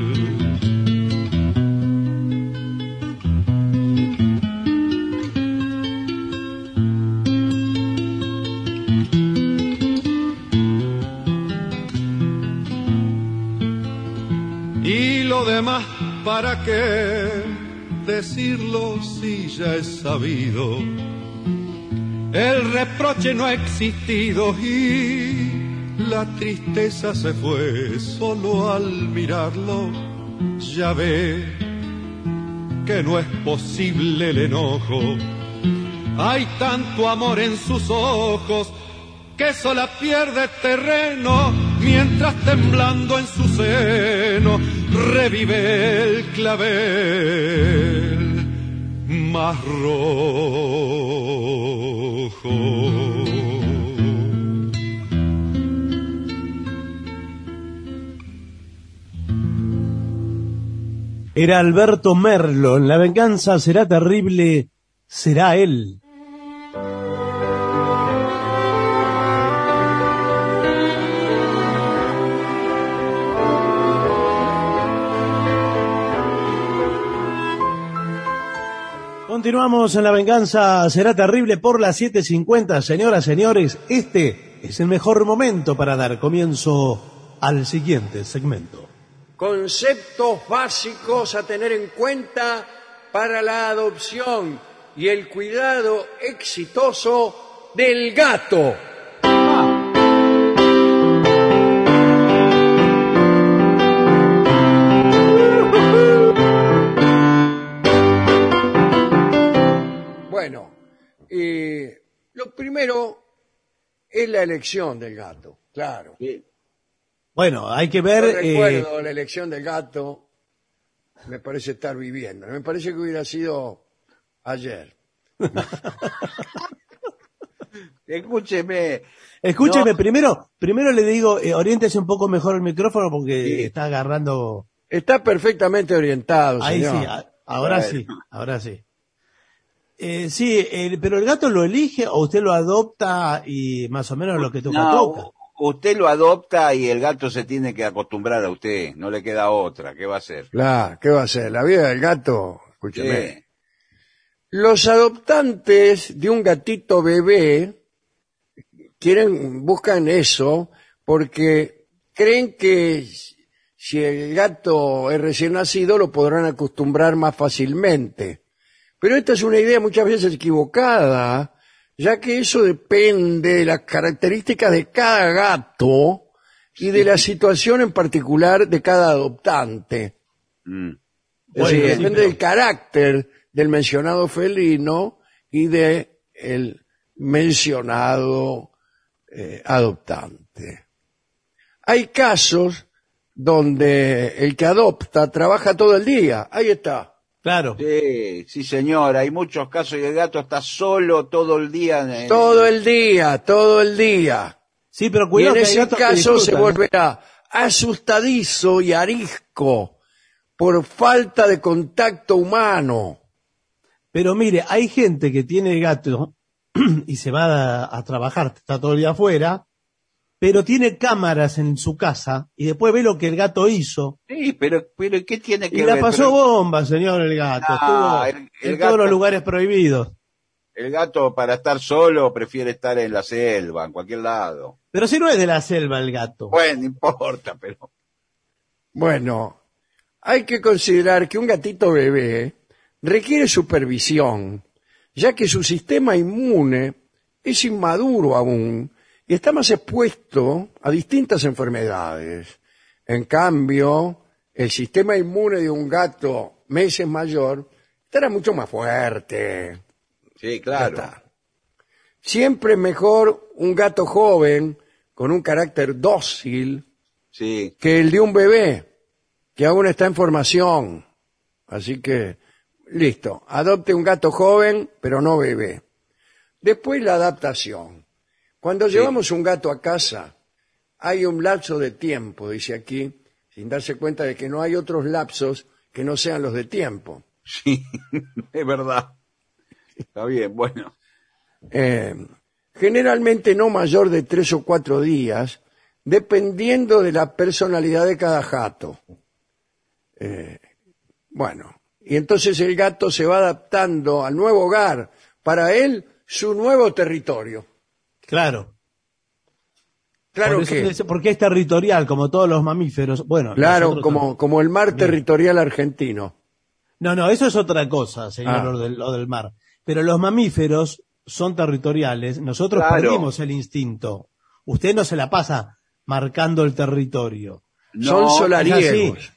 Y lo demás, ¿para qué decirlo si ya es sabido? El reproche no ha existido y la tristeza se fue. Solo al mirarlo ya ve que no es posible el enojo. Hay tanto amor en sus ojos que sola pierde terreno, mientras temblando en su seno revive el clavel más rojo. Era Alberto Merlo. En La venganza será terrible, será él. Continuamos en La Venganza Será Terrible por las 7:50. Señoras, señores, este es el mejor momento para dar comienzo al siguiente segmento. Conceptos básicos a tener en cuenta para la adopción y el cuidado exitoso del gato. Bueno, lo primero es la elección del gato, claro. Sí. Bueno, hay que Yo ver... recuerdo la elección del gato, me parece estar viviendo. Me parece que hubiera sido ayer. Escúcheme. Escúcheme, No. primero le digo, oriéntese un poco mejor el micrófono porque Sí. está agarrando... Está perfectamente orientado, Ahí señor. sí, ahora Bueno. sí, ahora sí. Pero el gato lo elige o usted lo adopta y más o menos lo que toca, toca. Usted lo adopta y el gato se tiene que acostumbrar a usted, no le queda otra, ¿qué va a hacer? Claro, ¿qué va a hacer? La vida del gato, escúcheme. Sí. Los adoptantes de un gatito bebé buscan eso porque creen que si el gato es recién nacido lo podrán acostumbrar más fácilmente. Pero esta es una idea muchas veces equivocada, ya que eso depende de las características de cada gato y de la situación en particular de cada adoptante. Mm. Es decir, Bueno, sí, depende pero- del carácter del mencionado felino y de el mencionado adoptante. Hay casos donde el que adopta trabaja todo el día. Ahí está. Claro. Sí, sí, señor, hay muchos casos y el gato está solo todo el día. Todo el día, todo el día. Sí, pero Y cuidado en que hay ese gatos que caso se disfrutan. volverá asustadizo y arisco por falta de contacto humano. Pero mire, hay gente que tiene gato y se va a trabajar, está todo el día afuera, pero tiene cámaras en su casa y después ve lo que el gato hizo. Sí, pero ¿qué tiene que Y ver? la pasó Pero bomba, señor, el gato. No, Estuvo el en gato- todos los lugares prohibidos. el gato para estar solo prefiere estar en la selva, en cualquier lado. Pero si no es de la selva el gato. Bueno, no importa, pero... Bueno, hay que considerar que un gatito bebé requiere supervisión, ya que su sistema inmune es inmaduro aún y está más expuesto a distintas enfermedades. En cambio, el sistema inmune de un gato meses mayor estará mucho más fuerte. Sí, Ya claro. está. Siempre es mejor un gato joven con un carácter dócil Sí, que el de un bebé que aún está en formación. Así que, listo, adopte un gato joven, pero no bebé. Después la adaptación. Cuando llevamos un gato a casa, hay un lapso de tiempo, dice aquí, sin darse cuenta de que no hay otros lapsos que no sean los de tiempo. sí, es verdad. Está bien, bueno. Generalmente no mayor de 3 o 4 días, dependiendo de la personalidad de cada gato. Bueno, y entonces el gato se va adaptando al nuevo hogar, para él su nuevo territorio. Claro. Claro Por eso que, dice, porque es territorial, como todos los mamíferos. Bueno, claro, nosotros también. como el mar Bien. territorial argentino. No, eso es otra cosa, señor, Ah. lo del mar. Pero los mamíferos son territoriales. Nosotros Claro. perdimos el instinto. Usted no se la pasa marcando el territorio. Son No, solariegos. es así.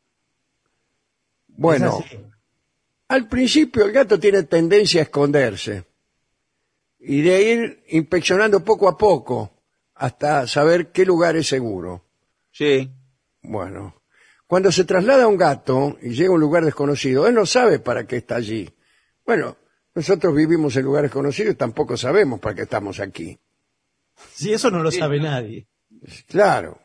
Bueno, Es así. al principio el gato tiene tendencia a esconderse y de ir inspeccionando poco a poco hasta saber qué lugar es seguro. Sí, Bueno, cuando se traslada un gato y llega a un lugar desconocido, él no sabe para qué está allí. Bueno, nosotros vivimos en lugares conocidos y tampoco sabemos para qué estamos aquí. Sí, eso no lo sabe nadie. Claro,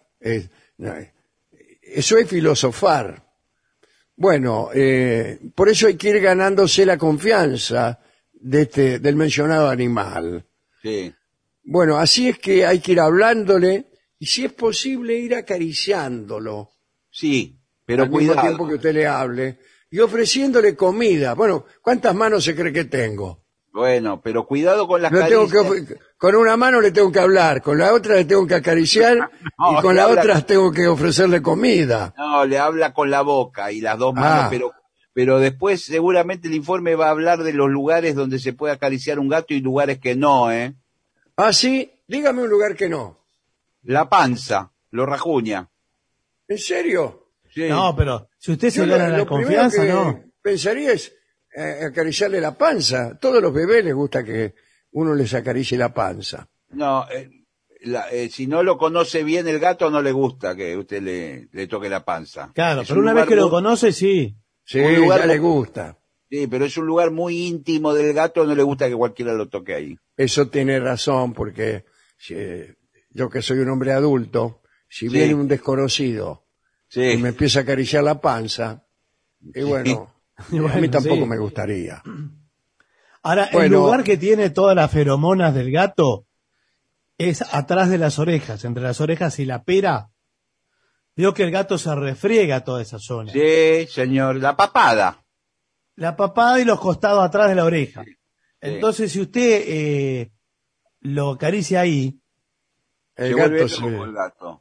eso es filosofar. Bueno, por eso hay que ir ganándose la confianza del mencionado animal. sí. Bueno, así es que hay que ir hablándole y si es posible ir acariciándolo Sí, pero al mismo cuidado. tiempo que usted le hable. y ofreciéndole comida. Bueno, ¿cuántas manos se cree que tengo? Bueno, pero cuidado con las Le tengo caricias. con una mano le tengo que hablar, con la otra le tengo que acariciar No, y con le la habla- otra tengo que ofrecerle comida. No, le habla con la boca y las dos manos, Ah. pero después seguramente el informe va a hablar de los lugares donde se puede acariciar un gato y lugares que no, ¿eh? Ah, sí, dígame un lugar que no. La panza, lo rajuña. ¿En serio? Sí. No, pero si usted se Yo gana la lo primero confianza, que ¿no? pensaría es acariciarle la panza. A todos los bebés les gusta que uno les acaricie la panza. No, si no lo conoce bien el gato, no le gusta que usted le toque la panza. Claro, Es pero un una vez lugar que lo muy- conoce, sí. Sí, Un lugar ya le muy- gusta. Sí, pero es un lugar muy íntimo del gato, no le gusta que cualquiera lo toque ahí. Eso tiene razón, porque yo que soy un hombre adulto, si Sí. viene un desconocido y Sí, me empieza a acariciar la panza, y bueno, Y a mí bueno, tampoco sí. me gustaría. Ahora, el Bueno. lugar que tiene todas las feromonas del gato es atrás de las orejas, entre las orejas y la pera. Veo que el gato se refriega toda esa zona. sí, señor, la papada. La papada y los costados atrás de la oreja. Entonces, si usted lo acaricia ahí, El Se gato vuelve se- loco el gato.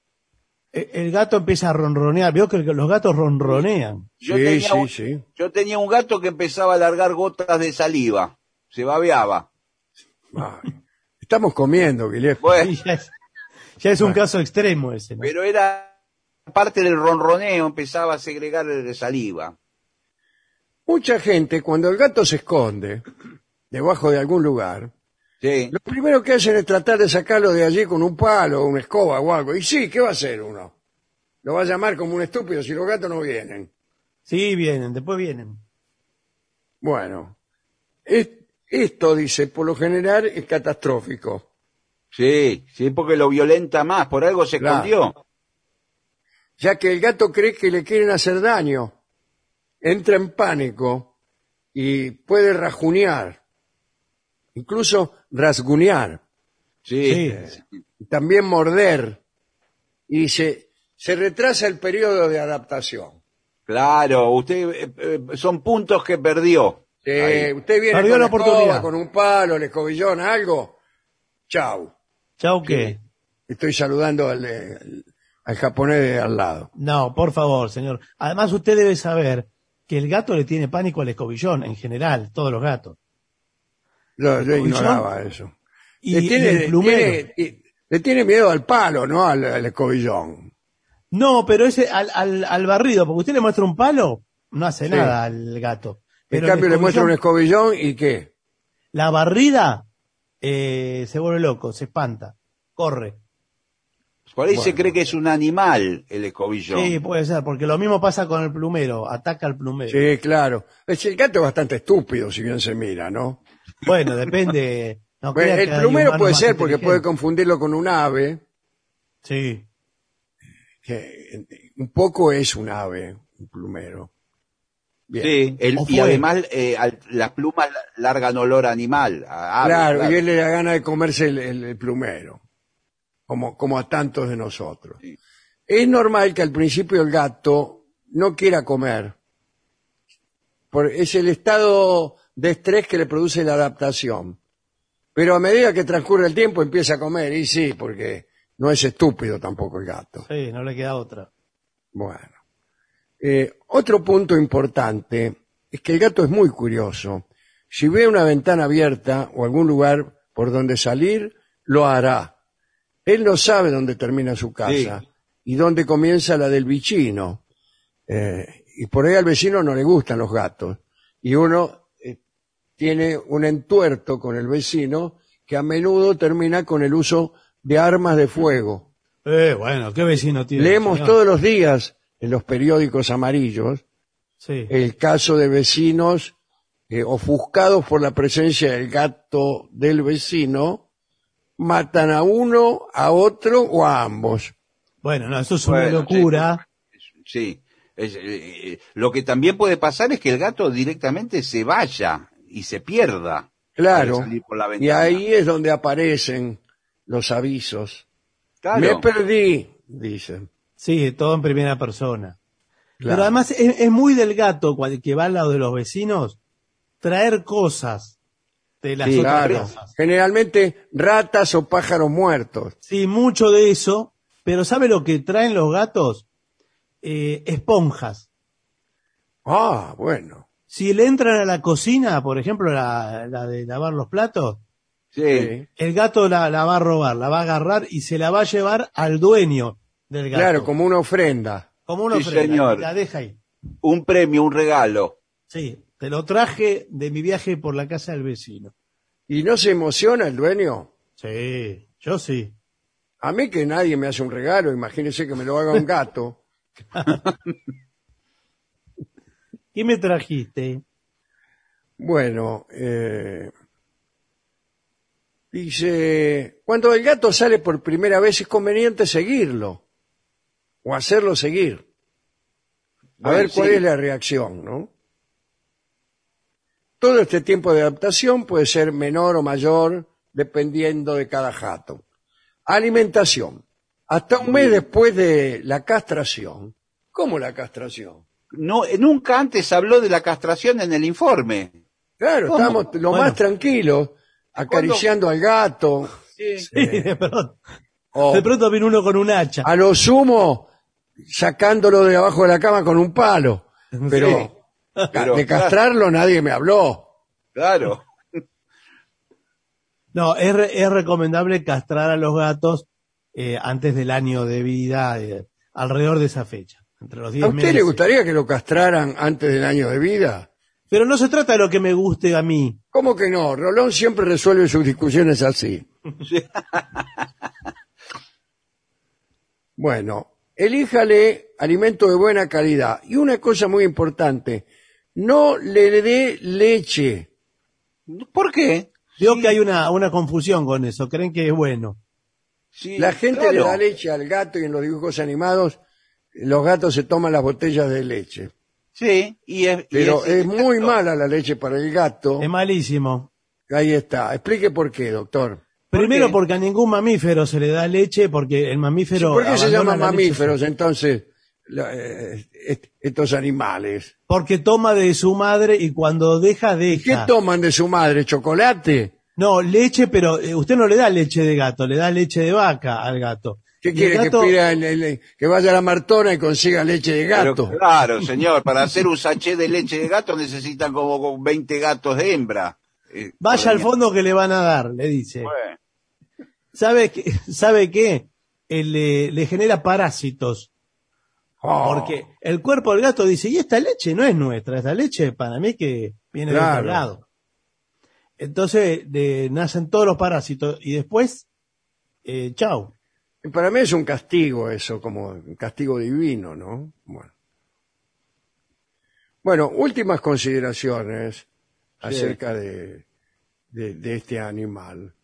el gato empieza a ronronear. Veo que los gatos ronronean. Yo, Sí, tenía sí, un, sí. yo tenía un gato que empezaba a largar gotas de saliva, se babeaba. Ay, estamos comiendo, Guillermo. Bueno, Sí, ya es un caso extremo ese, ¿no? pero era parte del ronroneo, empezaba a segregar de saliva. Mucha gente, cuando el gato se esconde debajo de algún lugar, Sí, lo primero que hacen es tratar de sacarlo de allí con un palo, una escoba o algo. Y sí, ¿qué va a hacer uno? Lo va a llamar como un estúpido si los gatos no vienen. Sí, vienen, después vienen. Bueno, esto, dice, por lo general es catastrófico. sí, sí, porque lo violenta más, por algo se Claro. escondió. Ya que el gato cree que le quieren hacer daño, entra en pánico y puede rajunear, incluso rasguñar, Sí, y también morder, y se retrasa el periodo de adaptación. claro, usted, son puntos que perdió. Ahí. Usted viene Perdió con la la escoba, oportunidad. con un palo, el escobillón, algo, chau. ¿Chau qué? Estoy saludando al japonés de al lado. No, por favor, señor. Además, usted debe saber que el gato le tiene pánico al escobillón, en general, todos los gatos. Yo ¿Escobillón? ignoraba eso. Y el plumero. Le tiene miedo al palo, no al escobillón. No, pero ese al barrido, porque usted le muestra un palo, no hace Sí. nada al gato. En Pero cambio el le muestra un escobillón, escobillón y ¿qué? la barrida, se vuelve loco, se espanta, corre. Por ahí se Bueno. cree que es un animal el escobillón. Sí, puede ser, porque lo mismo pasa con el plumero, ataca al plumero. Sí, claro. El gato es bastante estúpido, si bien se mira, ¿no? Bueno, depende. No Bueno, crea el que hay plumero humanos puede más ser porque puede inteligentes. confundirlo con un ave, Sí. que un poco es un ave, un plumero. Bien. Sí, O y fue. además las plumas largan olor animal. A ave, Claro, claro. y él le da ganas de comerse el plumero, como a tantos de nosotros. Sí. Es normal que al principio el gato no quiera comer. Es el estado de estrés que le produce la adaptación. Pero a medida que transcurre el tiempo empieza a comer, y sí, porque no es estúpido tampoco el gato. Sí, no le queda otra. Bueno. Otro punto importante es que el gato es muy curioso. Si ve una ventana abierta o algún lugar por donde salir, lo hará. Él no sabe dónde termina su casa Sí. y dónde comienza la del vecino. Y por ahí al vecino no le gustan los gatos. Y uno tiene un entuerto con el vecino que a menudo termina con el uso de armas de fuego. Bueno, ¿qué vecino tiene? Leemos señor? todos los días en los periódicos amarillos Sí. el caso de vecinos ofuscados por la presencia del gato del vecino, matan a uno, a otro o a ambos. Bueno, no, eso es una Bueno, locura. Sí. Lo que también puede pasar es que el gato directamente se vaya y se pierda. Claro, al salir por la y ventana. ahí es donde aparecen los avisos. Claro. Me perdí, dicen. Sí, todo en primera persona. Claro. Pero además es muy del gato que va al lado de los vecinos traer cosas de las Sí, otras Claro. casas. Generalmente ratas o pájaros muertos. Sí, mucho de eso, pero ¿sabe lo que traen los gatos? Esponjas. Ah, bueno. Si le entran a la cocina, por ejemplo, la de lavar los platos, Sí. el gato la va a robar, la va a agarrar y se la va a llevar al dueño del gato. Claro, como una ofrenda. como una Sí, ofrenda, señor. y la deja ahí. Un premio, un regalo. Sí, te lo traje de mi viaje por la casa del vecino. ¿Y no se emociona el dueño? Sí, yo sí. A mí que nadie me hace un regalo, imagínese que me lo haga un gato. ¿Qué me trajiste? Bueno, dice, cuando el gato sale por primera vez es conveniente seguirlo o hacerlo seguir. A Bueno, ver cuál sí. es la reacción, ¿no? Todo este tiempo de adaptación puede ser menor o mayor dependiendo de cada gato. Alimentación. Hasta un mes después de la castración. ¿Cómo la castración? No, nunca antes habló de la castración en el informe. Claro, ¿Cómo? estamos lo Bueno. más tranquilos, acariciando al gato. Sí, O de pronto viene uno con un hacha. a lo sumo, sacándolo de abajo de la cama con un palo. Pero, Sí, pero, de castrarlo nadie me habló. Claro. No, es recomendable castrar a los gatos antes del año de vida, alrededor de esa fecha, entre los 10 ¿A usted meses. le gustaría que lo castraran antes del año de vida? Pero no se trata de lo que me guste a mí. ¿Cómo que no? Rolón siempre resuelve sus discusiones así. Bueno, elíjale alimento de buena calidad. Y una cosa muy importante, no le dé leche. ¿Por qué? Veo que hay una confusión con eso, creen que es bueno. Sí, La gente claro. le da leche al gato y en los dibujos animados los gatos se toman las botellas de leche. Sí, Pero es muy mala la leche para el gato. Es malísimo. Ahí está. Explique por qué, doctor. Primero qué? porque a ningún mamífero se le da leche, porque el Sí, mamífero... ¿por qué se abandona llaman la leche mamíferos entonces estos animales? Porque toma de su madre y cuando deja. ¿Qué toman de su madre? ¿Chocolate? No, leche, pero usted no le da leche de gato, le da leche de vaca al gato. ¿Qué Y el quiere? gato- Que pida que vaya a la Martona y consiga leche de Pero, gato. claro, señor, para hacer un sachet de leche de gato necesitan como 20 gatos de hembra. Vaya al fondo que le van a dar, le dice. Bueno, ¿Sabe qué? Le genera parásitos. Oh, Porque el cuerpo del gato dice, y esta leche no es nuestra, esta leche para mí que viene de Claro. otro lado. Entonces nacen todos los parásitos y después, chau. para mí es un castigo eso, como un castigo divino, ¿no? Bueno, últimas consideraciones acerca de este animal.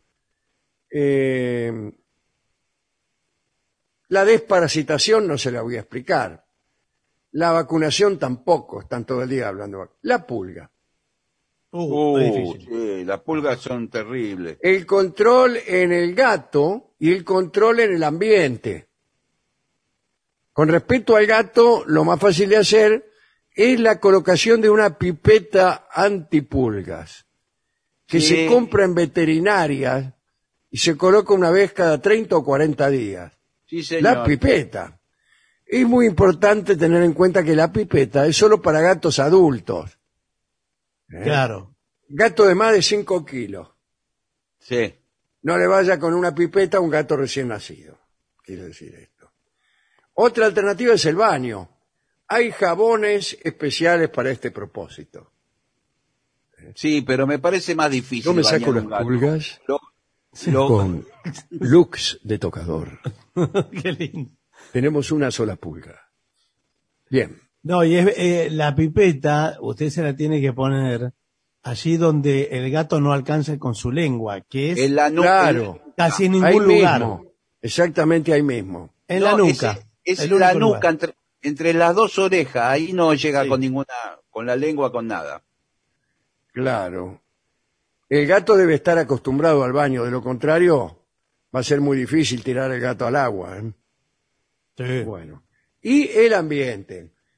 La desparasitación no se la voy a explicar. La vacunación tampoco, están todo el día hablando. La pulga. Es difícil. sí, las pulgas son terribles. El control en el gato y el control en el ambiente. Con respecto al gato, lo más fácil de hacer es la colocación de una pipeta antipulgas que Sí. se compra en veterinarias y se coloca una vez cada 30 o 40 días. Sí, señor. La pipeta. Es muy importante tener en cuenta que la pipeta es solo para gatos adultos. Claro. Gato de más de 5 kilos. Sí. No le vaya con una pipeta a un gato recién nacido. Quiero decir esto. Otra alternativa es el baño. Hay jabones especiales para este propósito. Sí, pero me parece más difícil. Yo me bañar saco un las gato. pulgas Lo- con Lux de tocador. Qué lindo. Tenemos una sola pulga. Bien. No, y la pipeta, usted se la tiene que poner allí donde el gato no alcanza con su lengua, que es en la nuca. Claro. casi en Ahí ningún lugar. mismo. Exactamente ahí mismo. En la nuca. Es el en la único nuca, lugar. entre las dos orejas. Ahí no llega Sí. con con la lengua, con nada. Claro. El gato debe estar acostumbrado al baño, de lo contrario va a ser muy difícil tirar el gato al agua. ¿Eh? Sí. Bueno. Y el ambiente.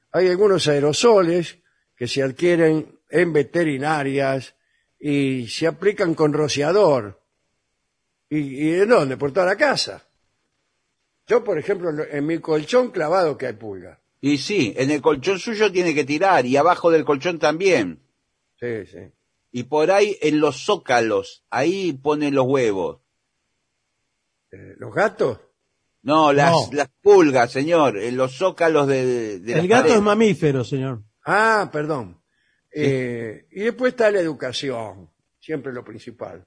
Hay algunos aerosoles que se adquieren en veterinarias y se aplican con rociador. ¿Y en dónde? Por toda la casa. Yo, por ejemplo, en mi colchón clavado que hay pulgas. Y sí, en el colchón suyo tiene que tirar, y abajo del colchón también. Sí, sí. Y por ahí en los zócalos, ahí ponen los huevos. ¿Los gatos? No, las pulgas, señor, en los zócalos de las El gato paredes. es mamífero, señor. Ah, perdón. Y después está la educación, siempre lo principal.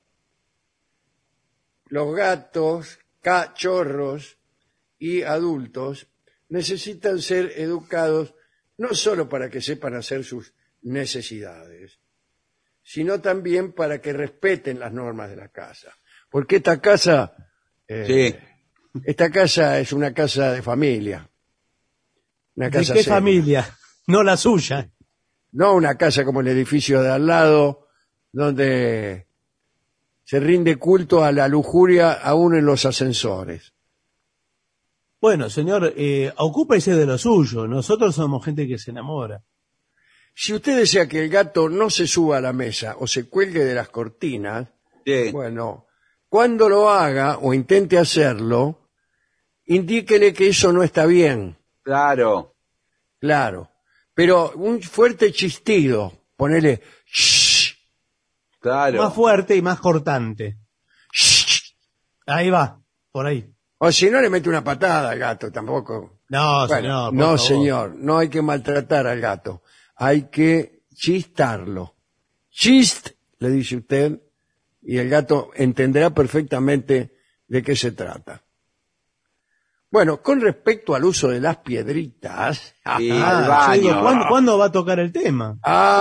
Los gatos, cachorros y adultos necesitan ser educados no solo para que sepan hacer sus necesidades, sino también para que respeten las normas de la casa. Porque esta casa, Sí. esta casa es una casa de familia. Una ¿De casa qué seria. familia? No la suya. No una casa como el edificio de al lado, donde se rinde culto a la lujuria aún en los ascensores. Bueno, señor, ocúpese de lo suyo. Nosotros somos gente que se enamora. Si usted desea que el gato no se suba a la mesa o se cuelgue de las cortinas, Sí. bueno, cuando lo haga o intente hacerlo, indíquele que eso no está bien, Claro. claro. Pero un fuerte chistido, ponele shh, Claro. Más fuerte y más cortante. shh, Ahí va, por ahí. o si no le mete una patada al gato, tampoco. No, Bueno, señor. por no, favor. señor, no hay que maltratar al gato, hay que chistarlo. Chist, le dice usted, y el gato entenderá perfectamente de qué se trata. Bueno, con respecto al uso de las piedritas, Sí, Ah, al yo digo, baño. ¿cuándo va a tocar el tema?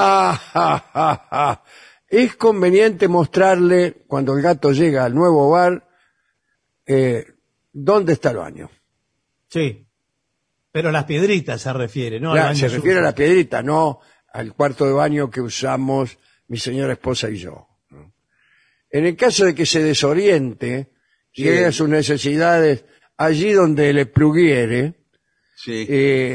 es conveniente mostrarle, cuando el gato llega al nuevo hogar, dónde está el baño. Sí. Pero las piedritas se refiere, ¿no? Al baño Se refiere suyo. a la piedrita, no al cuarto de baño que usamos mi señora esposa y yo. ¿no? En el caso de que se desoriente y Sí. haga sus necesidades allí donde le pluguiere, Sí.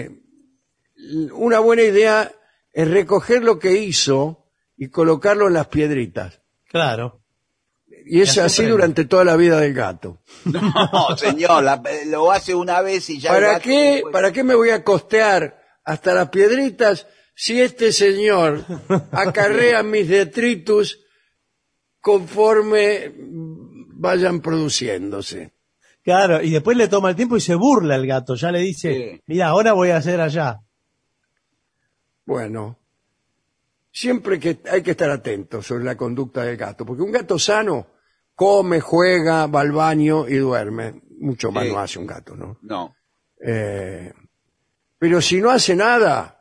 una buena idea es recoger lo que hizo y colocarlo en las piedritas. Claro. Y es Ya así comprendo. durante toda la vida del gato. No, señor, lo hace una vez y ya... el gato después- ¿Para qué me voy a costear hasta las piedritas si este señor acarrea mis detritus conforme vayan produciéndose? Claro, y después le toma el tiempo y se burla el gato. Ya le dice, Sí. mira, ahora voy a hacer allá. Bueno, siempre que hay que estar atentos sobre la conducta del gato, porque un gato sano come, juega, va al baño y duerme. Mucho más Sí. no hace un gato, ¿no? No. Pero si no hace nada,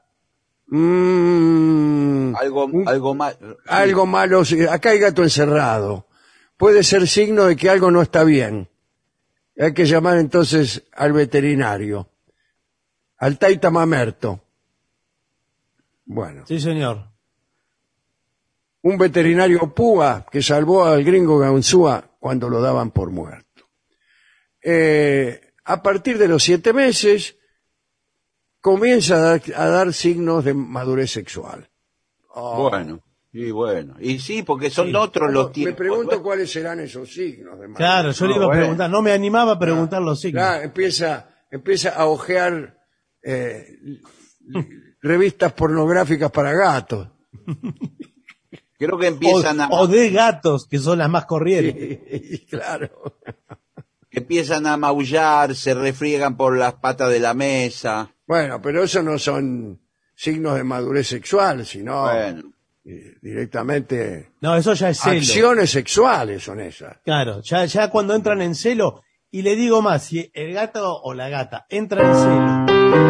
Algo más... algo malo, acá hay gato encerrado. Puede ser signo de que algo no está bien. Hay que llamar entonces al veterinario, al taita mamerto. Bueno, Sí, señor. un veterinario púa que salvó al gringo Gaunzúa cuando lo daban por muerto. A partir de los 7 meses comienza a dar signos de madurez sexual. Bueno, y bueno. Y sí, porque son otros los Me tiempos. pregunto cuáles serán esos signos de madurez. Claro, yo le iba a bueno. preguntar. No me animaba a preguntar los signos. Claro, empieza a hojear revistas pornográficas para gatos. Creo que empiezan O de gatos, que son las más corrientes. Claro. empiezan a maullar, se refriegan por las patas de la mesa. Bueno, pero eso no son signos de madurez sexual, sino Bueno, directamente No, eso ya es celo. acciones sexuales son esas. Claro, ya cuando entran en celo, y le digo más, si el gato o la gata entra en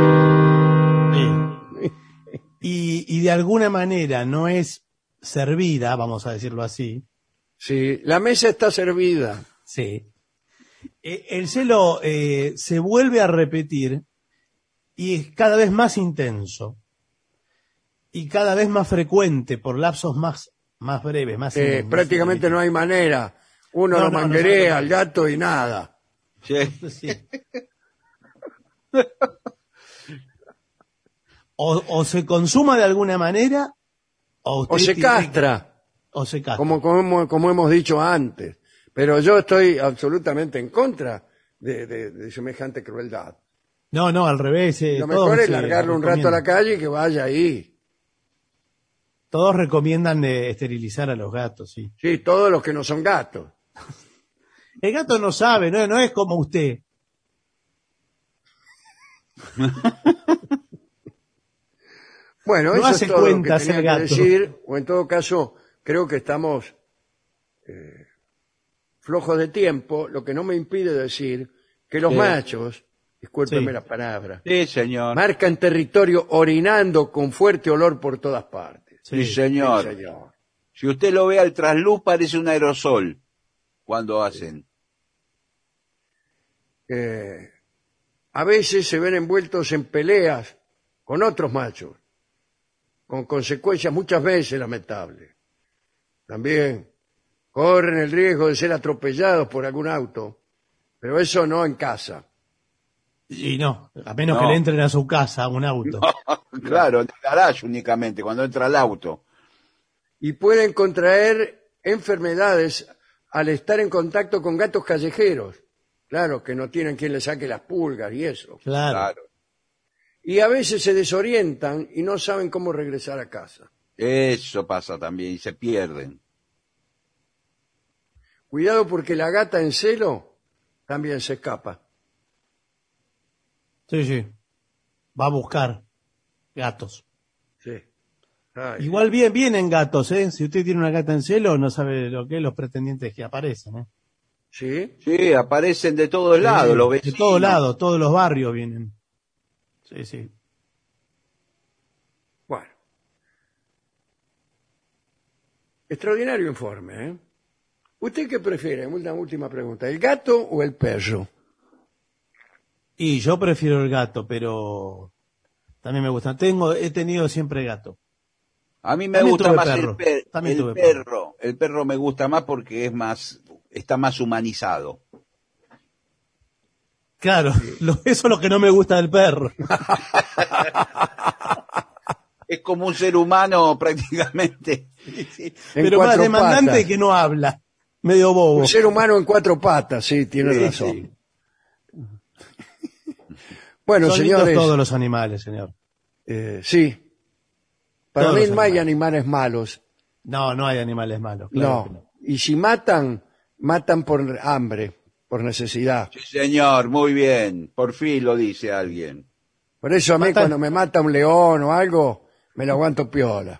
celo y de alguna manera no es servida, vamos a decirlo así, Sí, la mesa está servida. sí, el celo se vuelve a repetir y es cada vez más intenso y cada vez más frecuente por lapsos más breves, más Prácticamente no hay manera. Uno No, lo no, manguerea no. al gato y nada. sí. Sí. O se consuma de alguna manera, O se castra, o se castra. como hemos dicho antes. Pero yo estoy absolutamente en contra de semejante crueldad. No, al revés. Lo mejor es largarlo un rato a la calle y que vaya ahí. Todos recomiendan esterilizar a los gatos, sí. Sí, todos los que no son gatos. El gato no sabe, no es como usted. Bueno, No eso hace es todo lo que cuenta tenía ser que gato. decir, o en todo caso, creo que estamos flojos de tiempo, lo que no me impide decir que los Sí. machos, discúlpeme Sí. la palabra, Sí, señor. marcan territorio orinando con fuerte olor por todas partes. Sí, señor. Sí, señor. Si usted lo ve al trasluz, parece un aerosol cuando hacen. A veces se ven envueltos en peleas con otros machos, con consecuencias muchas veces lamentables. También corren el riesgo de ser atropellados por algún auto, pero eso no en casa. Y no, a menos No. que le entren a su casa a un auto. Claro, en el garage únicamente, cuando entra el auto. Y pueden contraer enfermedades al estar en contacto con gatos callejeros. Claro, que no tienen quien les saque las pulgas y eso. Claro. Y a veces se desorientan y no saben cómo regresar a casa. Eso pasa también, y se pierden. Cuidado porque la gata en celo también se escapa. Sí. Va a buscar gatos. Sí. Ay. Igual vienen gatos, ¿eh? Si usted tiene una gata en celo, no sabe lo que es los pretendientes que aparecen, ¿eh? ¿Sí? Sí, aparecen de todos lados, Sí, los de vecinos. todos lados, todos los barrios vienen. Sí. Bueno. Extraordinario informe, ¿eh? ¿Usted qué prefiere? Una última pregunta. ¿El gato o el perro? Y yo prefiero el gato, pero también me gusta. He tenido siempre gato. A mí me También gusta tuve más perro. También el tuve perro. El perro me gusta más porque está más humanizado. Claro, eso es lo que no me gusta del perro. Es como un ser humano prácticamente. En Pero más cuatro demandante patas. que no habla. Medio bobo. Un ser humano en cuatro patas, sí, tiene Sí, razón. sí. Bueno, Son lindos señores, todos los animales, señor. sí. Para Todos mí los no hay animales. animales malos. No hay animales malos. Claro que No. Y si matan por hambre, por necesidad. Sí, señor, muy bien. Por fin lo dice alguien. Por eso a mí Matan- cuando me mata un león o algo, me lo aguanto piola.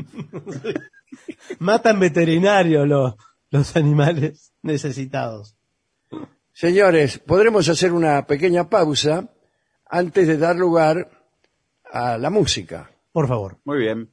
Matan veterinarios los animales necesitados. Señores, podremos hacer una pequeña pausa antes de dar lugar a la música. Por favor. Muy bien.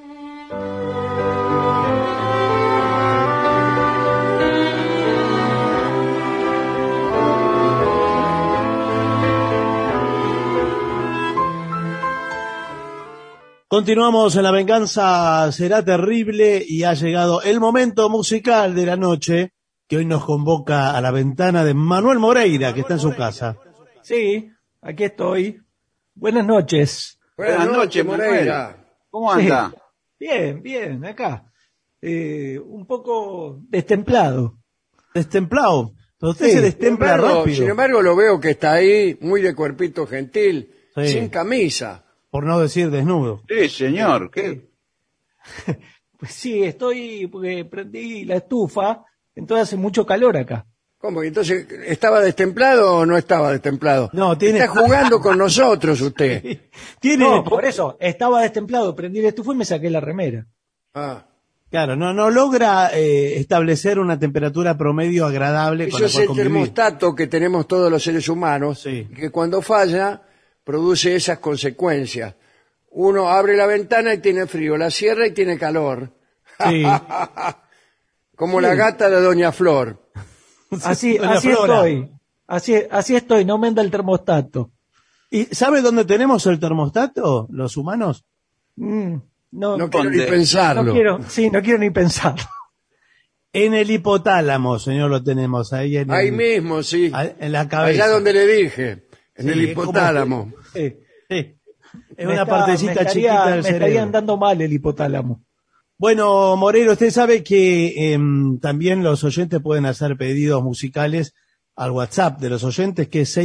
Continuamos en La Venganza Será Terrible y ha llegado el momento musical de la noche que hoy nos convoca a la ventana de Manuel Moreira, que está en su casa. Sí, aquí estoy. Buenas noches. Buenas noches, Moreira. ¿Cómo anda? Bien, acá. Un poco destemplado. Destemplado. Pero usted Sí. se destempla rápido. Sin embargo, lo veo que está ahí, muy de cuerpito gentil, Sí. sin camisa. Por no decir desnudo. Sí, señor. ¿Qué? Pues sí, estoy porque prendí la estufa, entonces hace mucho calor acá. ¿Cómo? Entonces, ¿estaba destemplado o no estaba destemplado? No, tiene- Está jugando con nosotros usted. Tiene, No, por eso, estaba destemplado, prendí la estufa y me saqué la remera. Ah, claro, no logra establecer una temperatura promedio agradable con eso la es cual el convivir. termostato que tenemos todos los seres humanos, Sí. que cuando falla produce esas consecuencias. Uno abre la ventana y tiene frío, la cierra y tiene calor. Sí. Como la gata de Doña Flor. Así Doña Flora. estoy. Así estoy, no me anda el termostato. ¿Y sabe dónde tenemos el termostato, los humanos? No No quiero ni ¿Dónde? pensarlo. no quiero ni pensarlo. En el hipotálamo, señor, lo tenemos ahí en, Ahí mismo, sí. en la cabeza. Allá donde le dije, en Sí, el es como- hipotálamo. Sí. Sí. Es una partecita chiquita del me cerebro. estaría andando mal el hipotálamo. Bueno, Moreira, usted sabe que también los oyentes pueden hacer pedidos musicales al WhatsApp de los oyentes, que es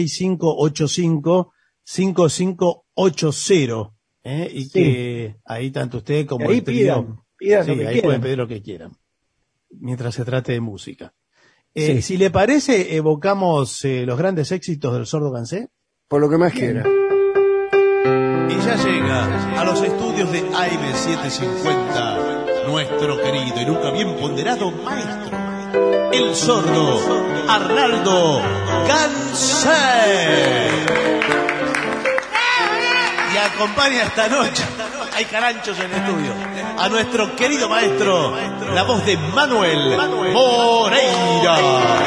6585-5580, y Sí. que ahí tanto usted como Ahí el trío, pidan sí, lo que ahí quieran. pueden pedir lo que quieran, mientras se trate de música. Sí. Si le parece, evocamos los grandes éxitos del Sordo Gansé. Por lo que más quiera. Y ya llega a los estudios de AM750 nuestro querido y nunca bien ponderado maestro, el sordo Arnaldo Gansé. Y acompaña esta noche, hay caranchos en el estudio, a nuestro querido maestro, la voz de Manuel Moreira.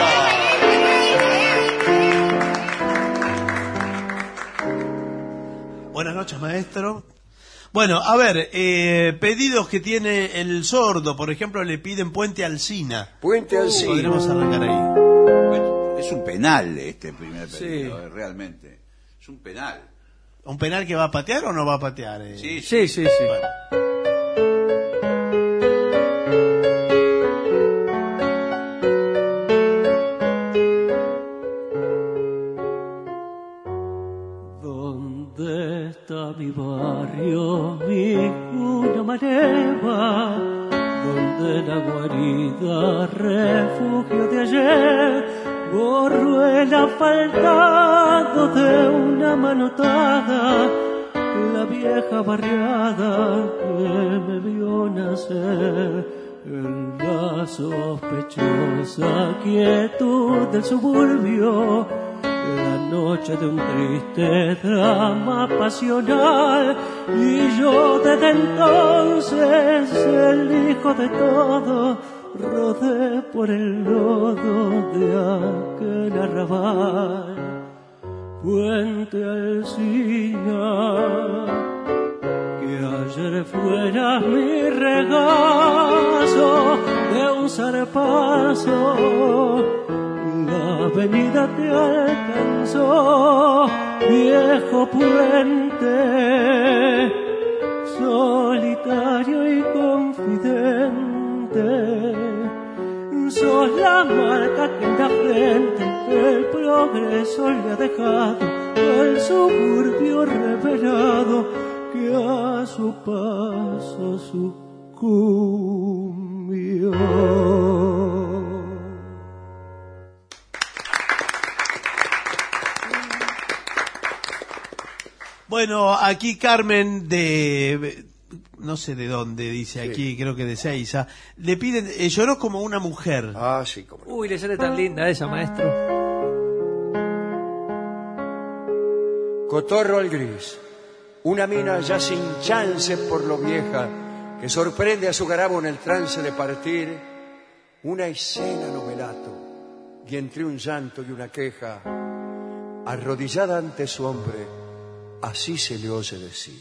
Buenas noches, maestro. Bueno, a ver, pedidos que tiene el sordo, por ejemplo, le piden Puente Alsina. Puente Alsina. Podremos arrancar ahí. Bueno, es un penal este primer pedido, realmente. Es un penal. ¿Un penal que va a patear o no va a patear? Sí, Sí. Bueno. ¿Dónde está mi barrio, mi cuna maneva? ¿Dónde la guarida, refugio de ayer? Borro el asfaltado de una manotada, la vieja barriada que me vio nacer en la sospechosa quietud del suburbio. La noche de un triste drama pasional, y yo desde entonces, el hijo de todo, rodé por el lodo de aquel arrabal. Puente Alsina, que ayer fuera mi regazo de un zarpazo. La avenida te alcanzó, viejo puente, solitario y confidente. Sos la marca que en la frente el progreso le ha dejado al suburbio revelado, que a su paso sucumbió. Bueno, aquí Carmen de... no sé de dónde, dice aquí, creo que de Seiza, le piden, lloró como una mujer. Ah, sí, como no. Uy, le sale tan linda esa, maestro. Cotorro al gris. Una mina ya sin chance por lo vieja, que sorprende a su garabo en el trance de partir. Una escena novelato, y entre un llanto y una queja, arrodillada ante su hombre, así se le oye decir: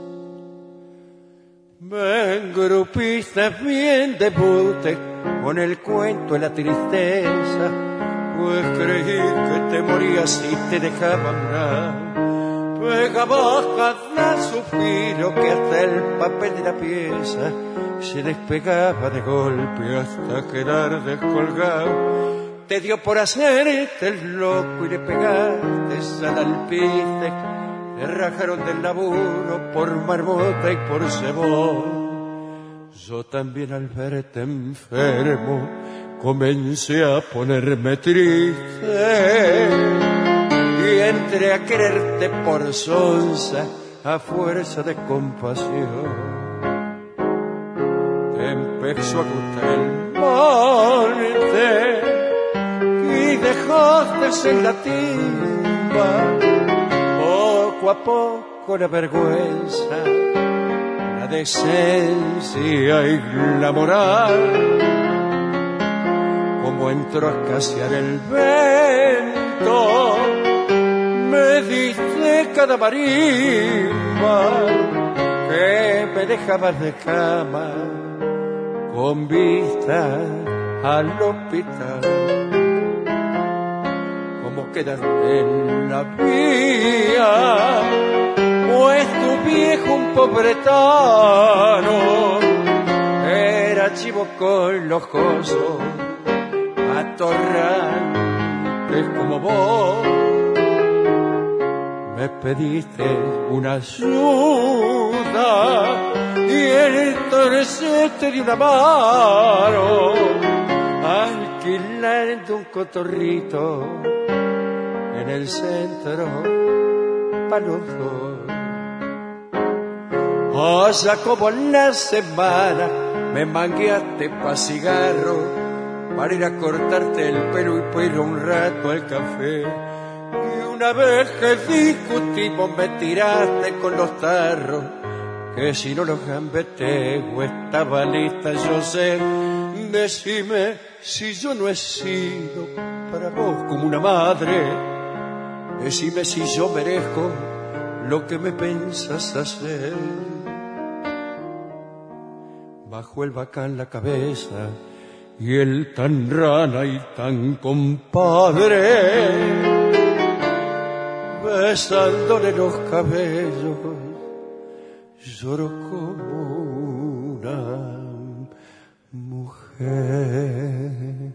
ven, grupista, bien debute con el cuento de la tristeza, pues creí que te morías y te dejaba morar. Pegaba cada suspiro que hasta el papel de la pieza se despegaba de golpe hasta quedar descolgado. Te dio por hacerte el loco y le pegaste al alpiste. Le rajaron del laburo por marmota y por cebón. Yo también al verte enfermo comencé a ponerme triste, y entré a quererte por sonza a fuerza de compasión. Te empezó a gustar el monte y dejaste en la timba. Poco a poco la vergüenza, la decencia y la moral, como entró a escasear el vento, me diste cada marimba que me dejabas de cama con vista al hospital. Como quedaste en la vía, pues tu bretano era chivo con los cosos atorrantes como vos. Me pediste una ayuda y entonces te di una mano, alquilando un cotorrito en el centro para los dos. O sea, como en la semana me mangueaste pa' cigarro para ir a cortarte el pelo y para ir un rato al café. Una vez que discutimos me tiraste con los tarros, que si no los gambeteo estaba lista, yo sé. Decime si yo no he sido para vos como una madre. Decime si yo merezco lo que me pensas hacer. Bajo el bacán la cabeza y el tan rana y tan compadre, besándole los cabellos, lloro como una mujer.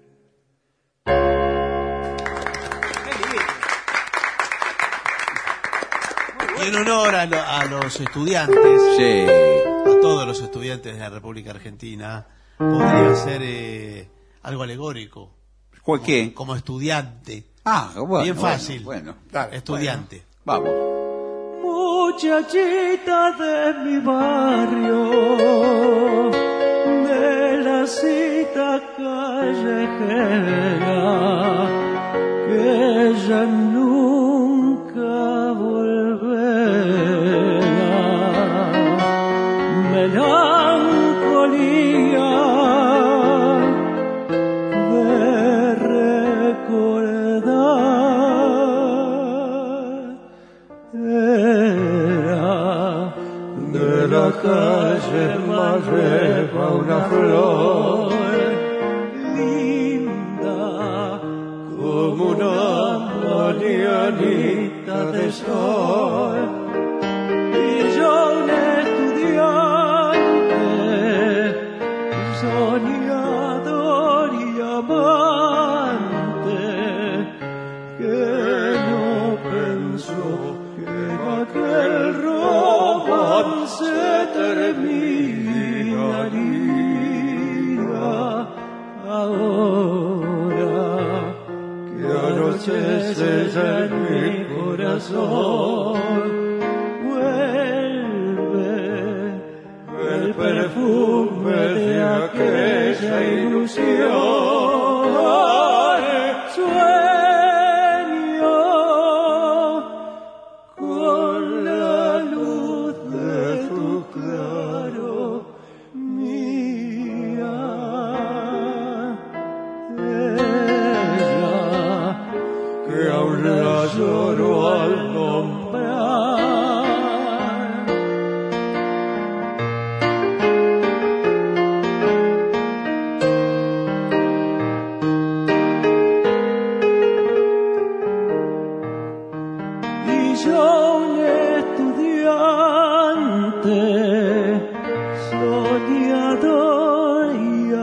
Y en honor a los estudiantes, Sí. a todos los estudiantes de la República Argentina, podría ser algo alegórico. ¿Cuál qué? Como estudiante. Ah, bueno. Bien fácil. Bueno. Dale, Estudiante. Vamos. Muchachita de mi barrio, de la cita callejera, que ya nunca volverá. Melancolía de recordar, era de la calle más repa una flor linda como una mañanita de sol. Y yo un estudiante soñador y amante que no pensó que aquel romance terminaría ahora que anochece ya en mi corazón. Vuelve el perfume de aquella ilusión. Sueño con la luz de tu claro mirar. Ella que aún la lloro al nombrar. Y yo un estudiante soñador y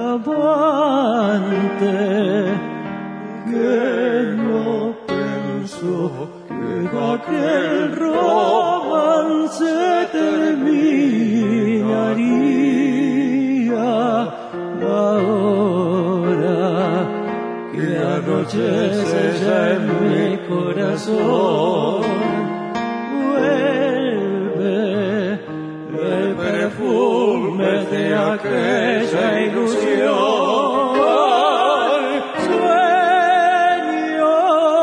amante que no pensó que aquel romance terminaría ahora que anochece ya en mi corazón. Vuelve el perfume de aquella ilusión. Sueño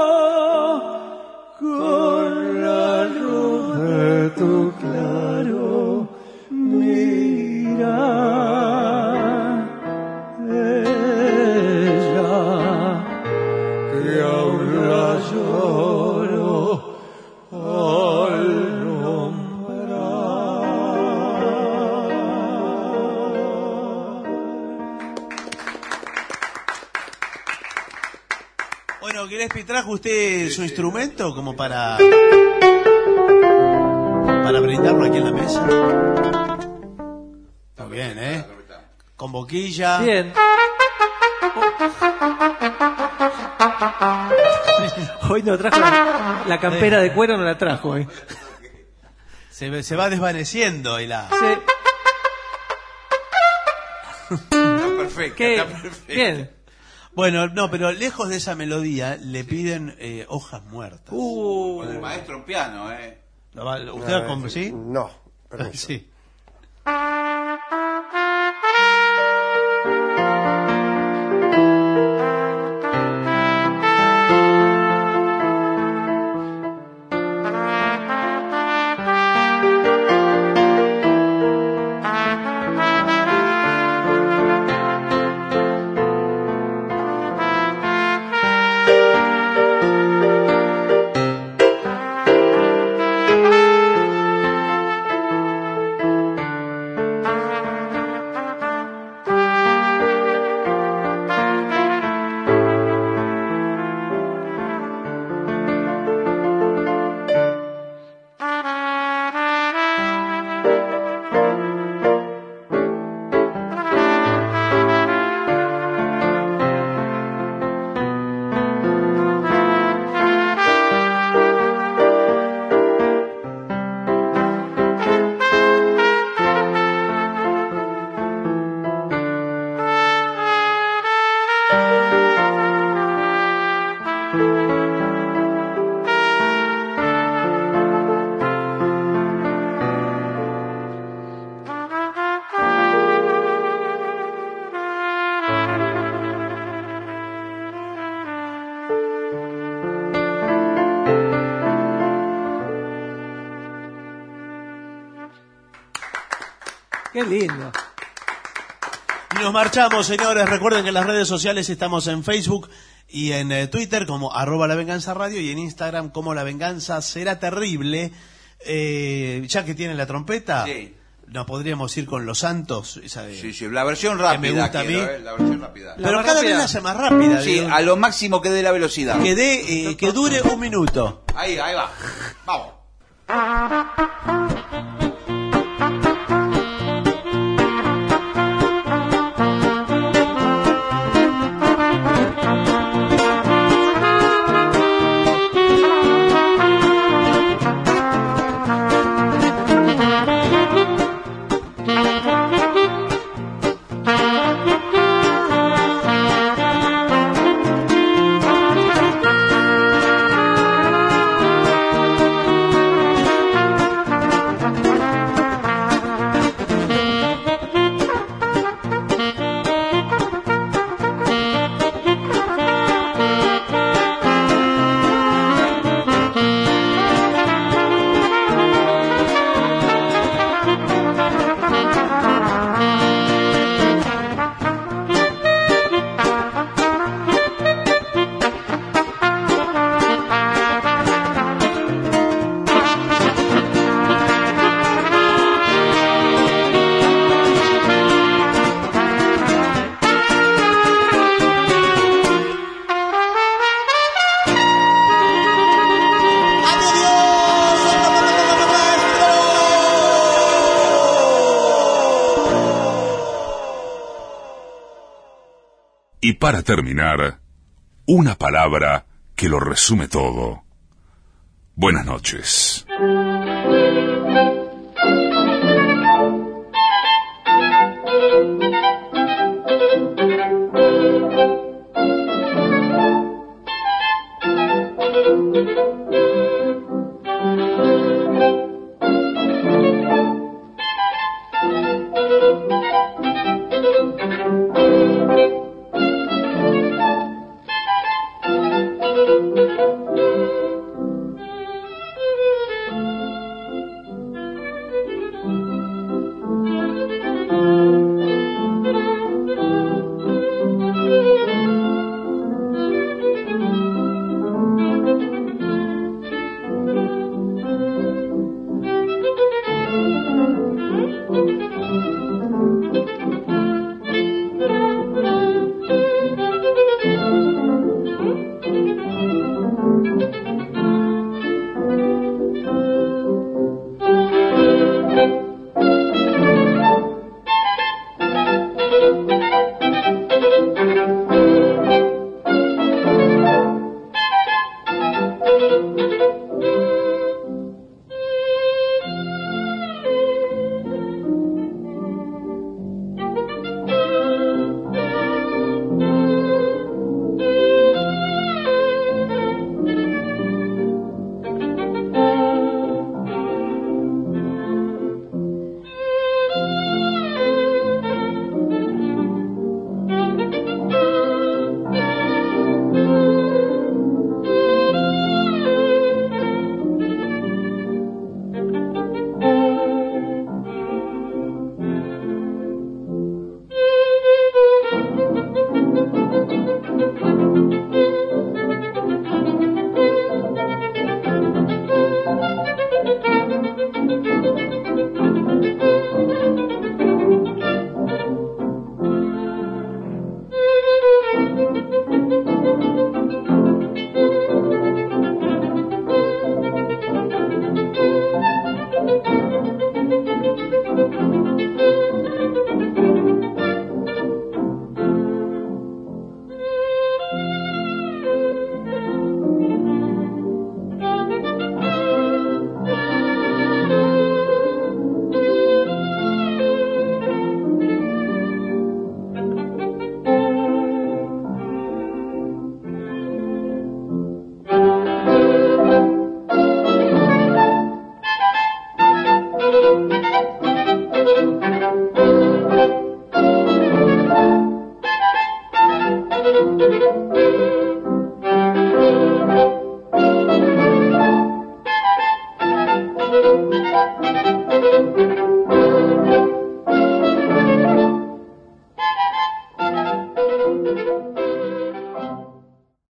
con la luz de tu claro mirar. Ella que aún la lloro al Bueno, ¿trajo usted su instrumento como para brindar? depositarlo aquí en la mesa. Está bien, ¿eh? Con boquilla. Bien. Hoy no trajo la campera de cuero, no la trajo. Se va desvaneciendo y la... Sí. Está perfecto, ¿Qué? está perfecto. Bien. Bueno, no, pero lejos de esa melodía le piden hojas muertas. Con el maestro en piano, ¿Usted sí? No, permiso. Sí. Qué lindo. Y nos marchamos, señores. Recuerden que en las redes sociales estamos en Facebook y en Twitter como @lavenganzaradio y en Instagram como La Venganza Será Terrible. Ya que tienen la trompeta, Sí. nos podríamos ir con Los Santos. Esa de, Sí, la versión rápida. me gusta a mí. La versión rápida. Pero más cada rápida. vez la hace más rápida. Sí, digo. a lo máximo que dé la velocidad. Que dure un minuto. Ahí va. Vamos. Y para terminar, una palabra que lo resume todo. Buenas noches.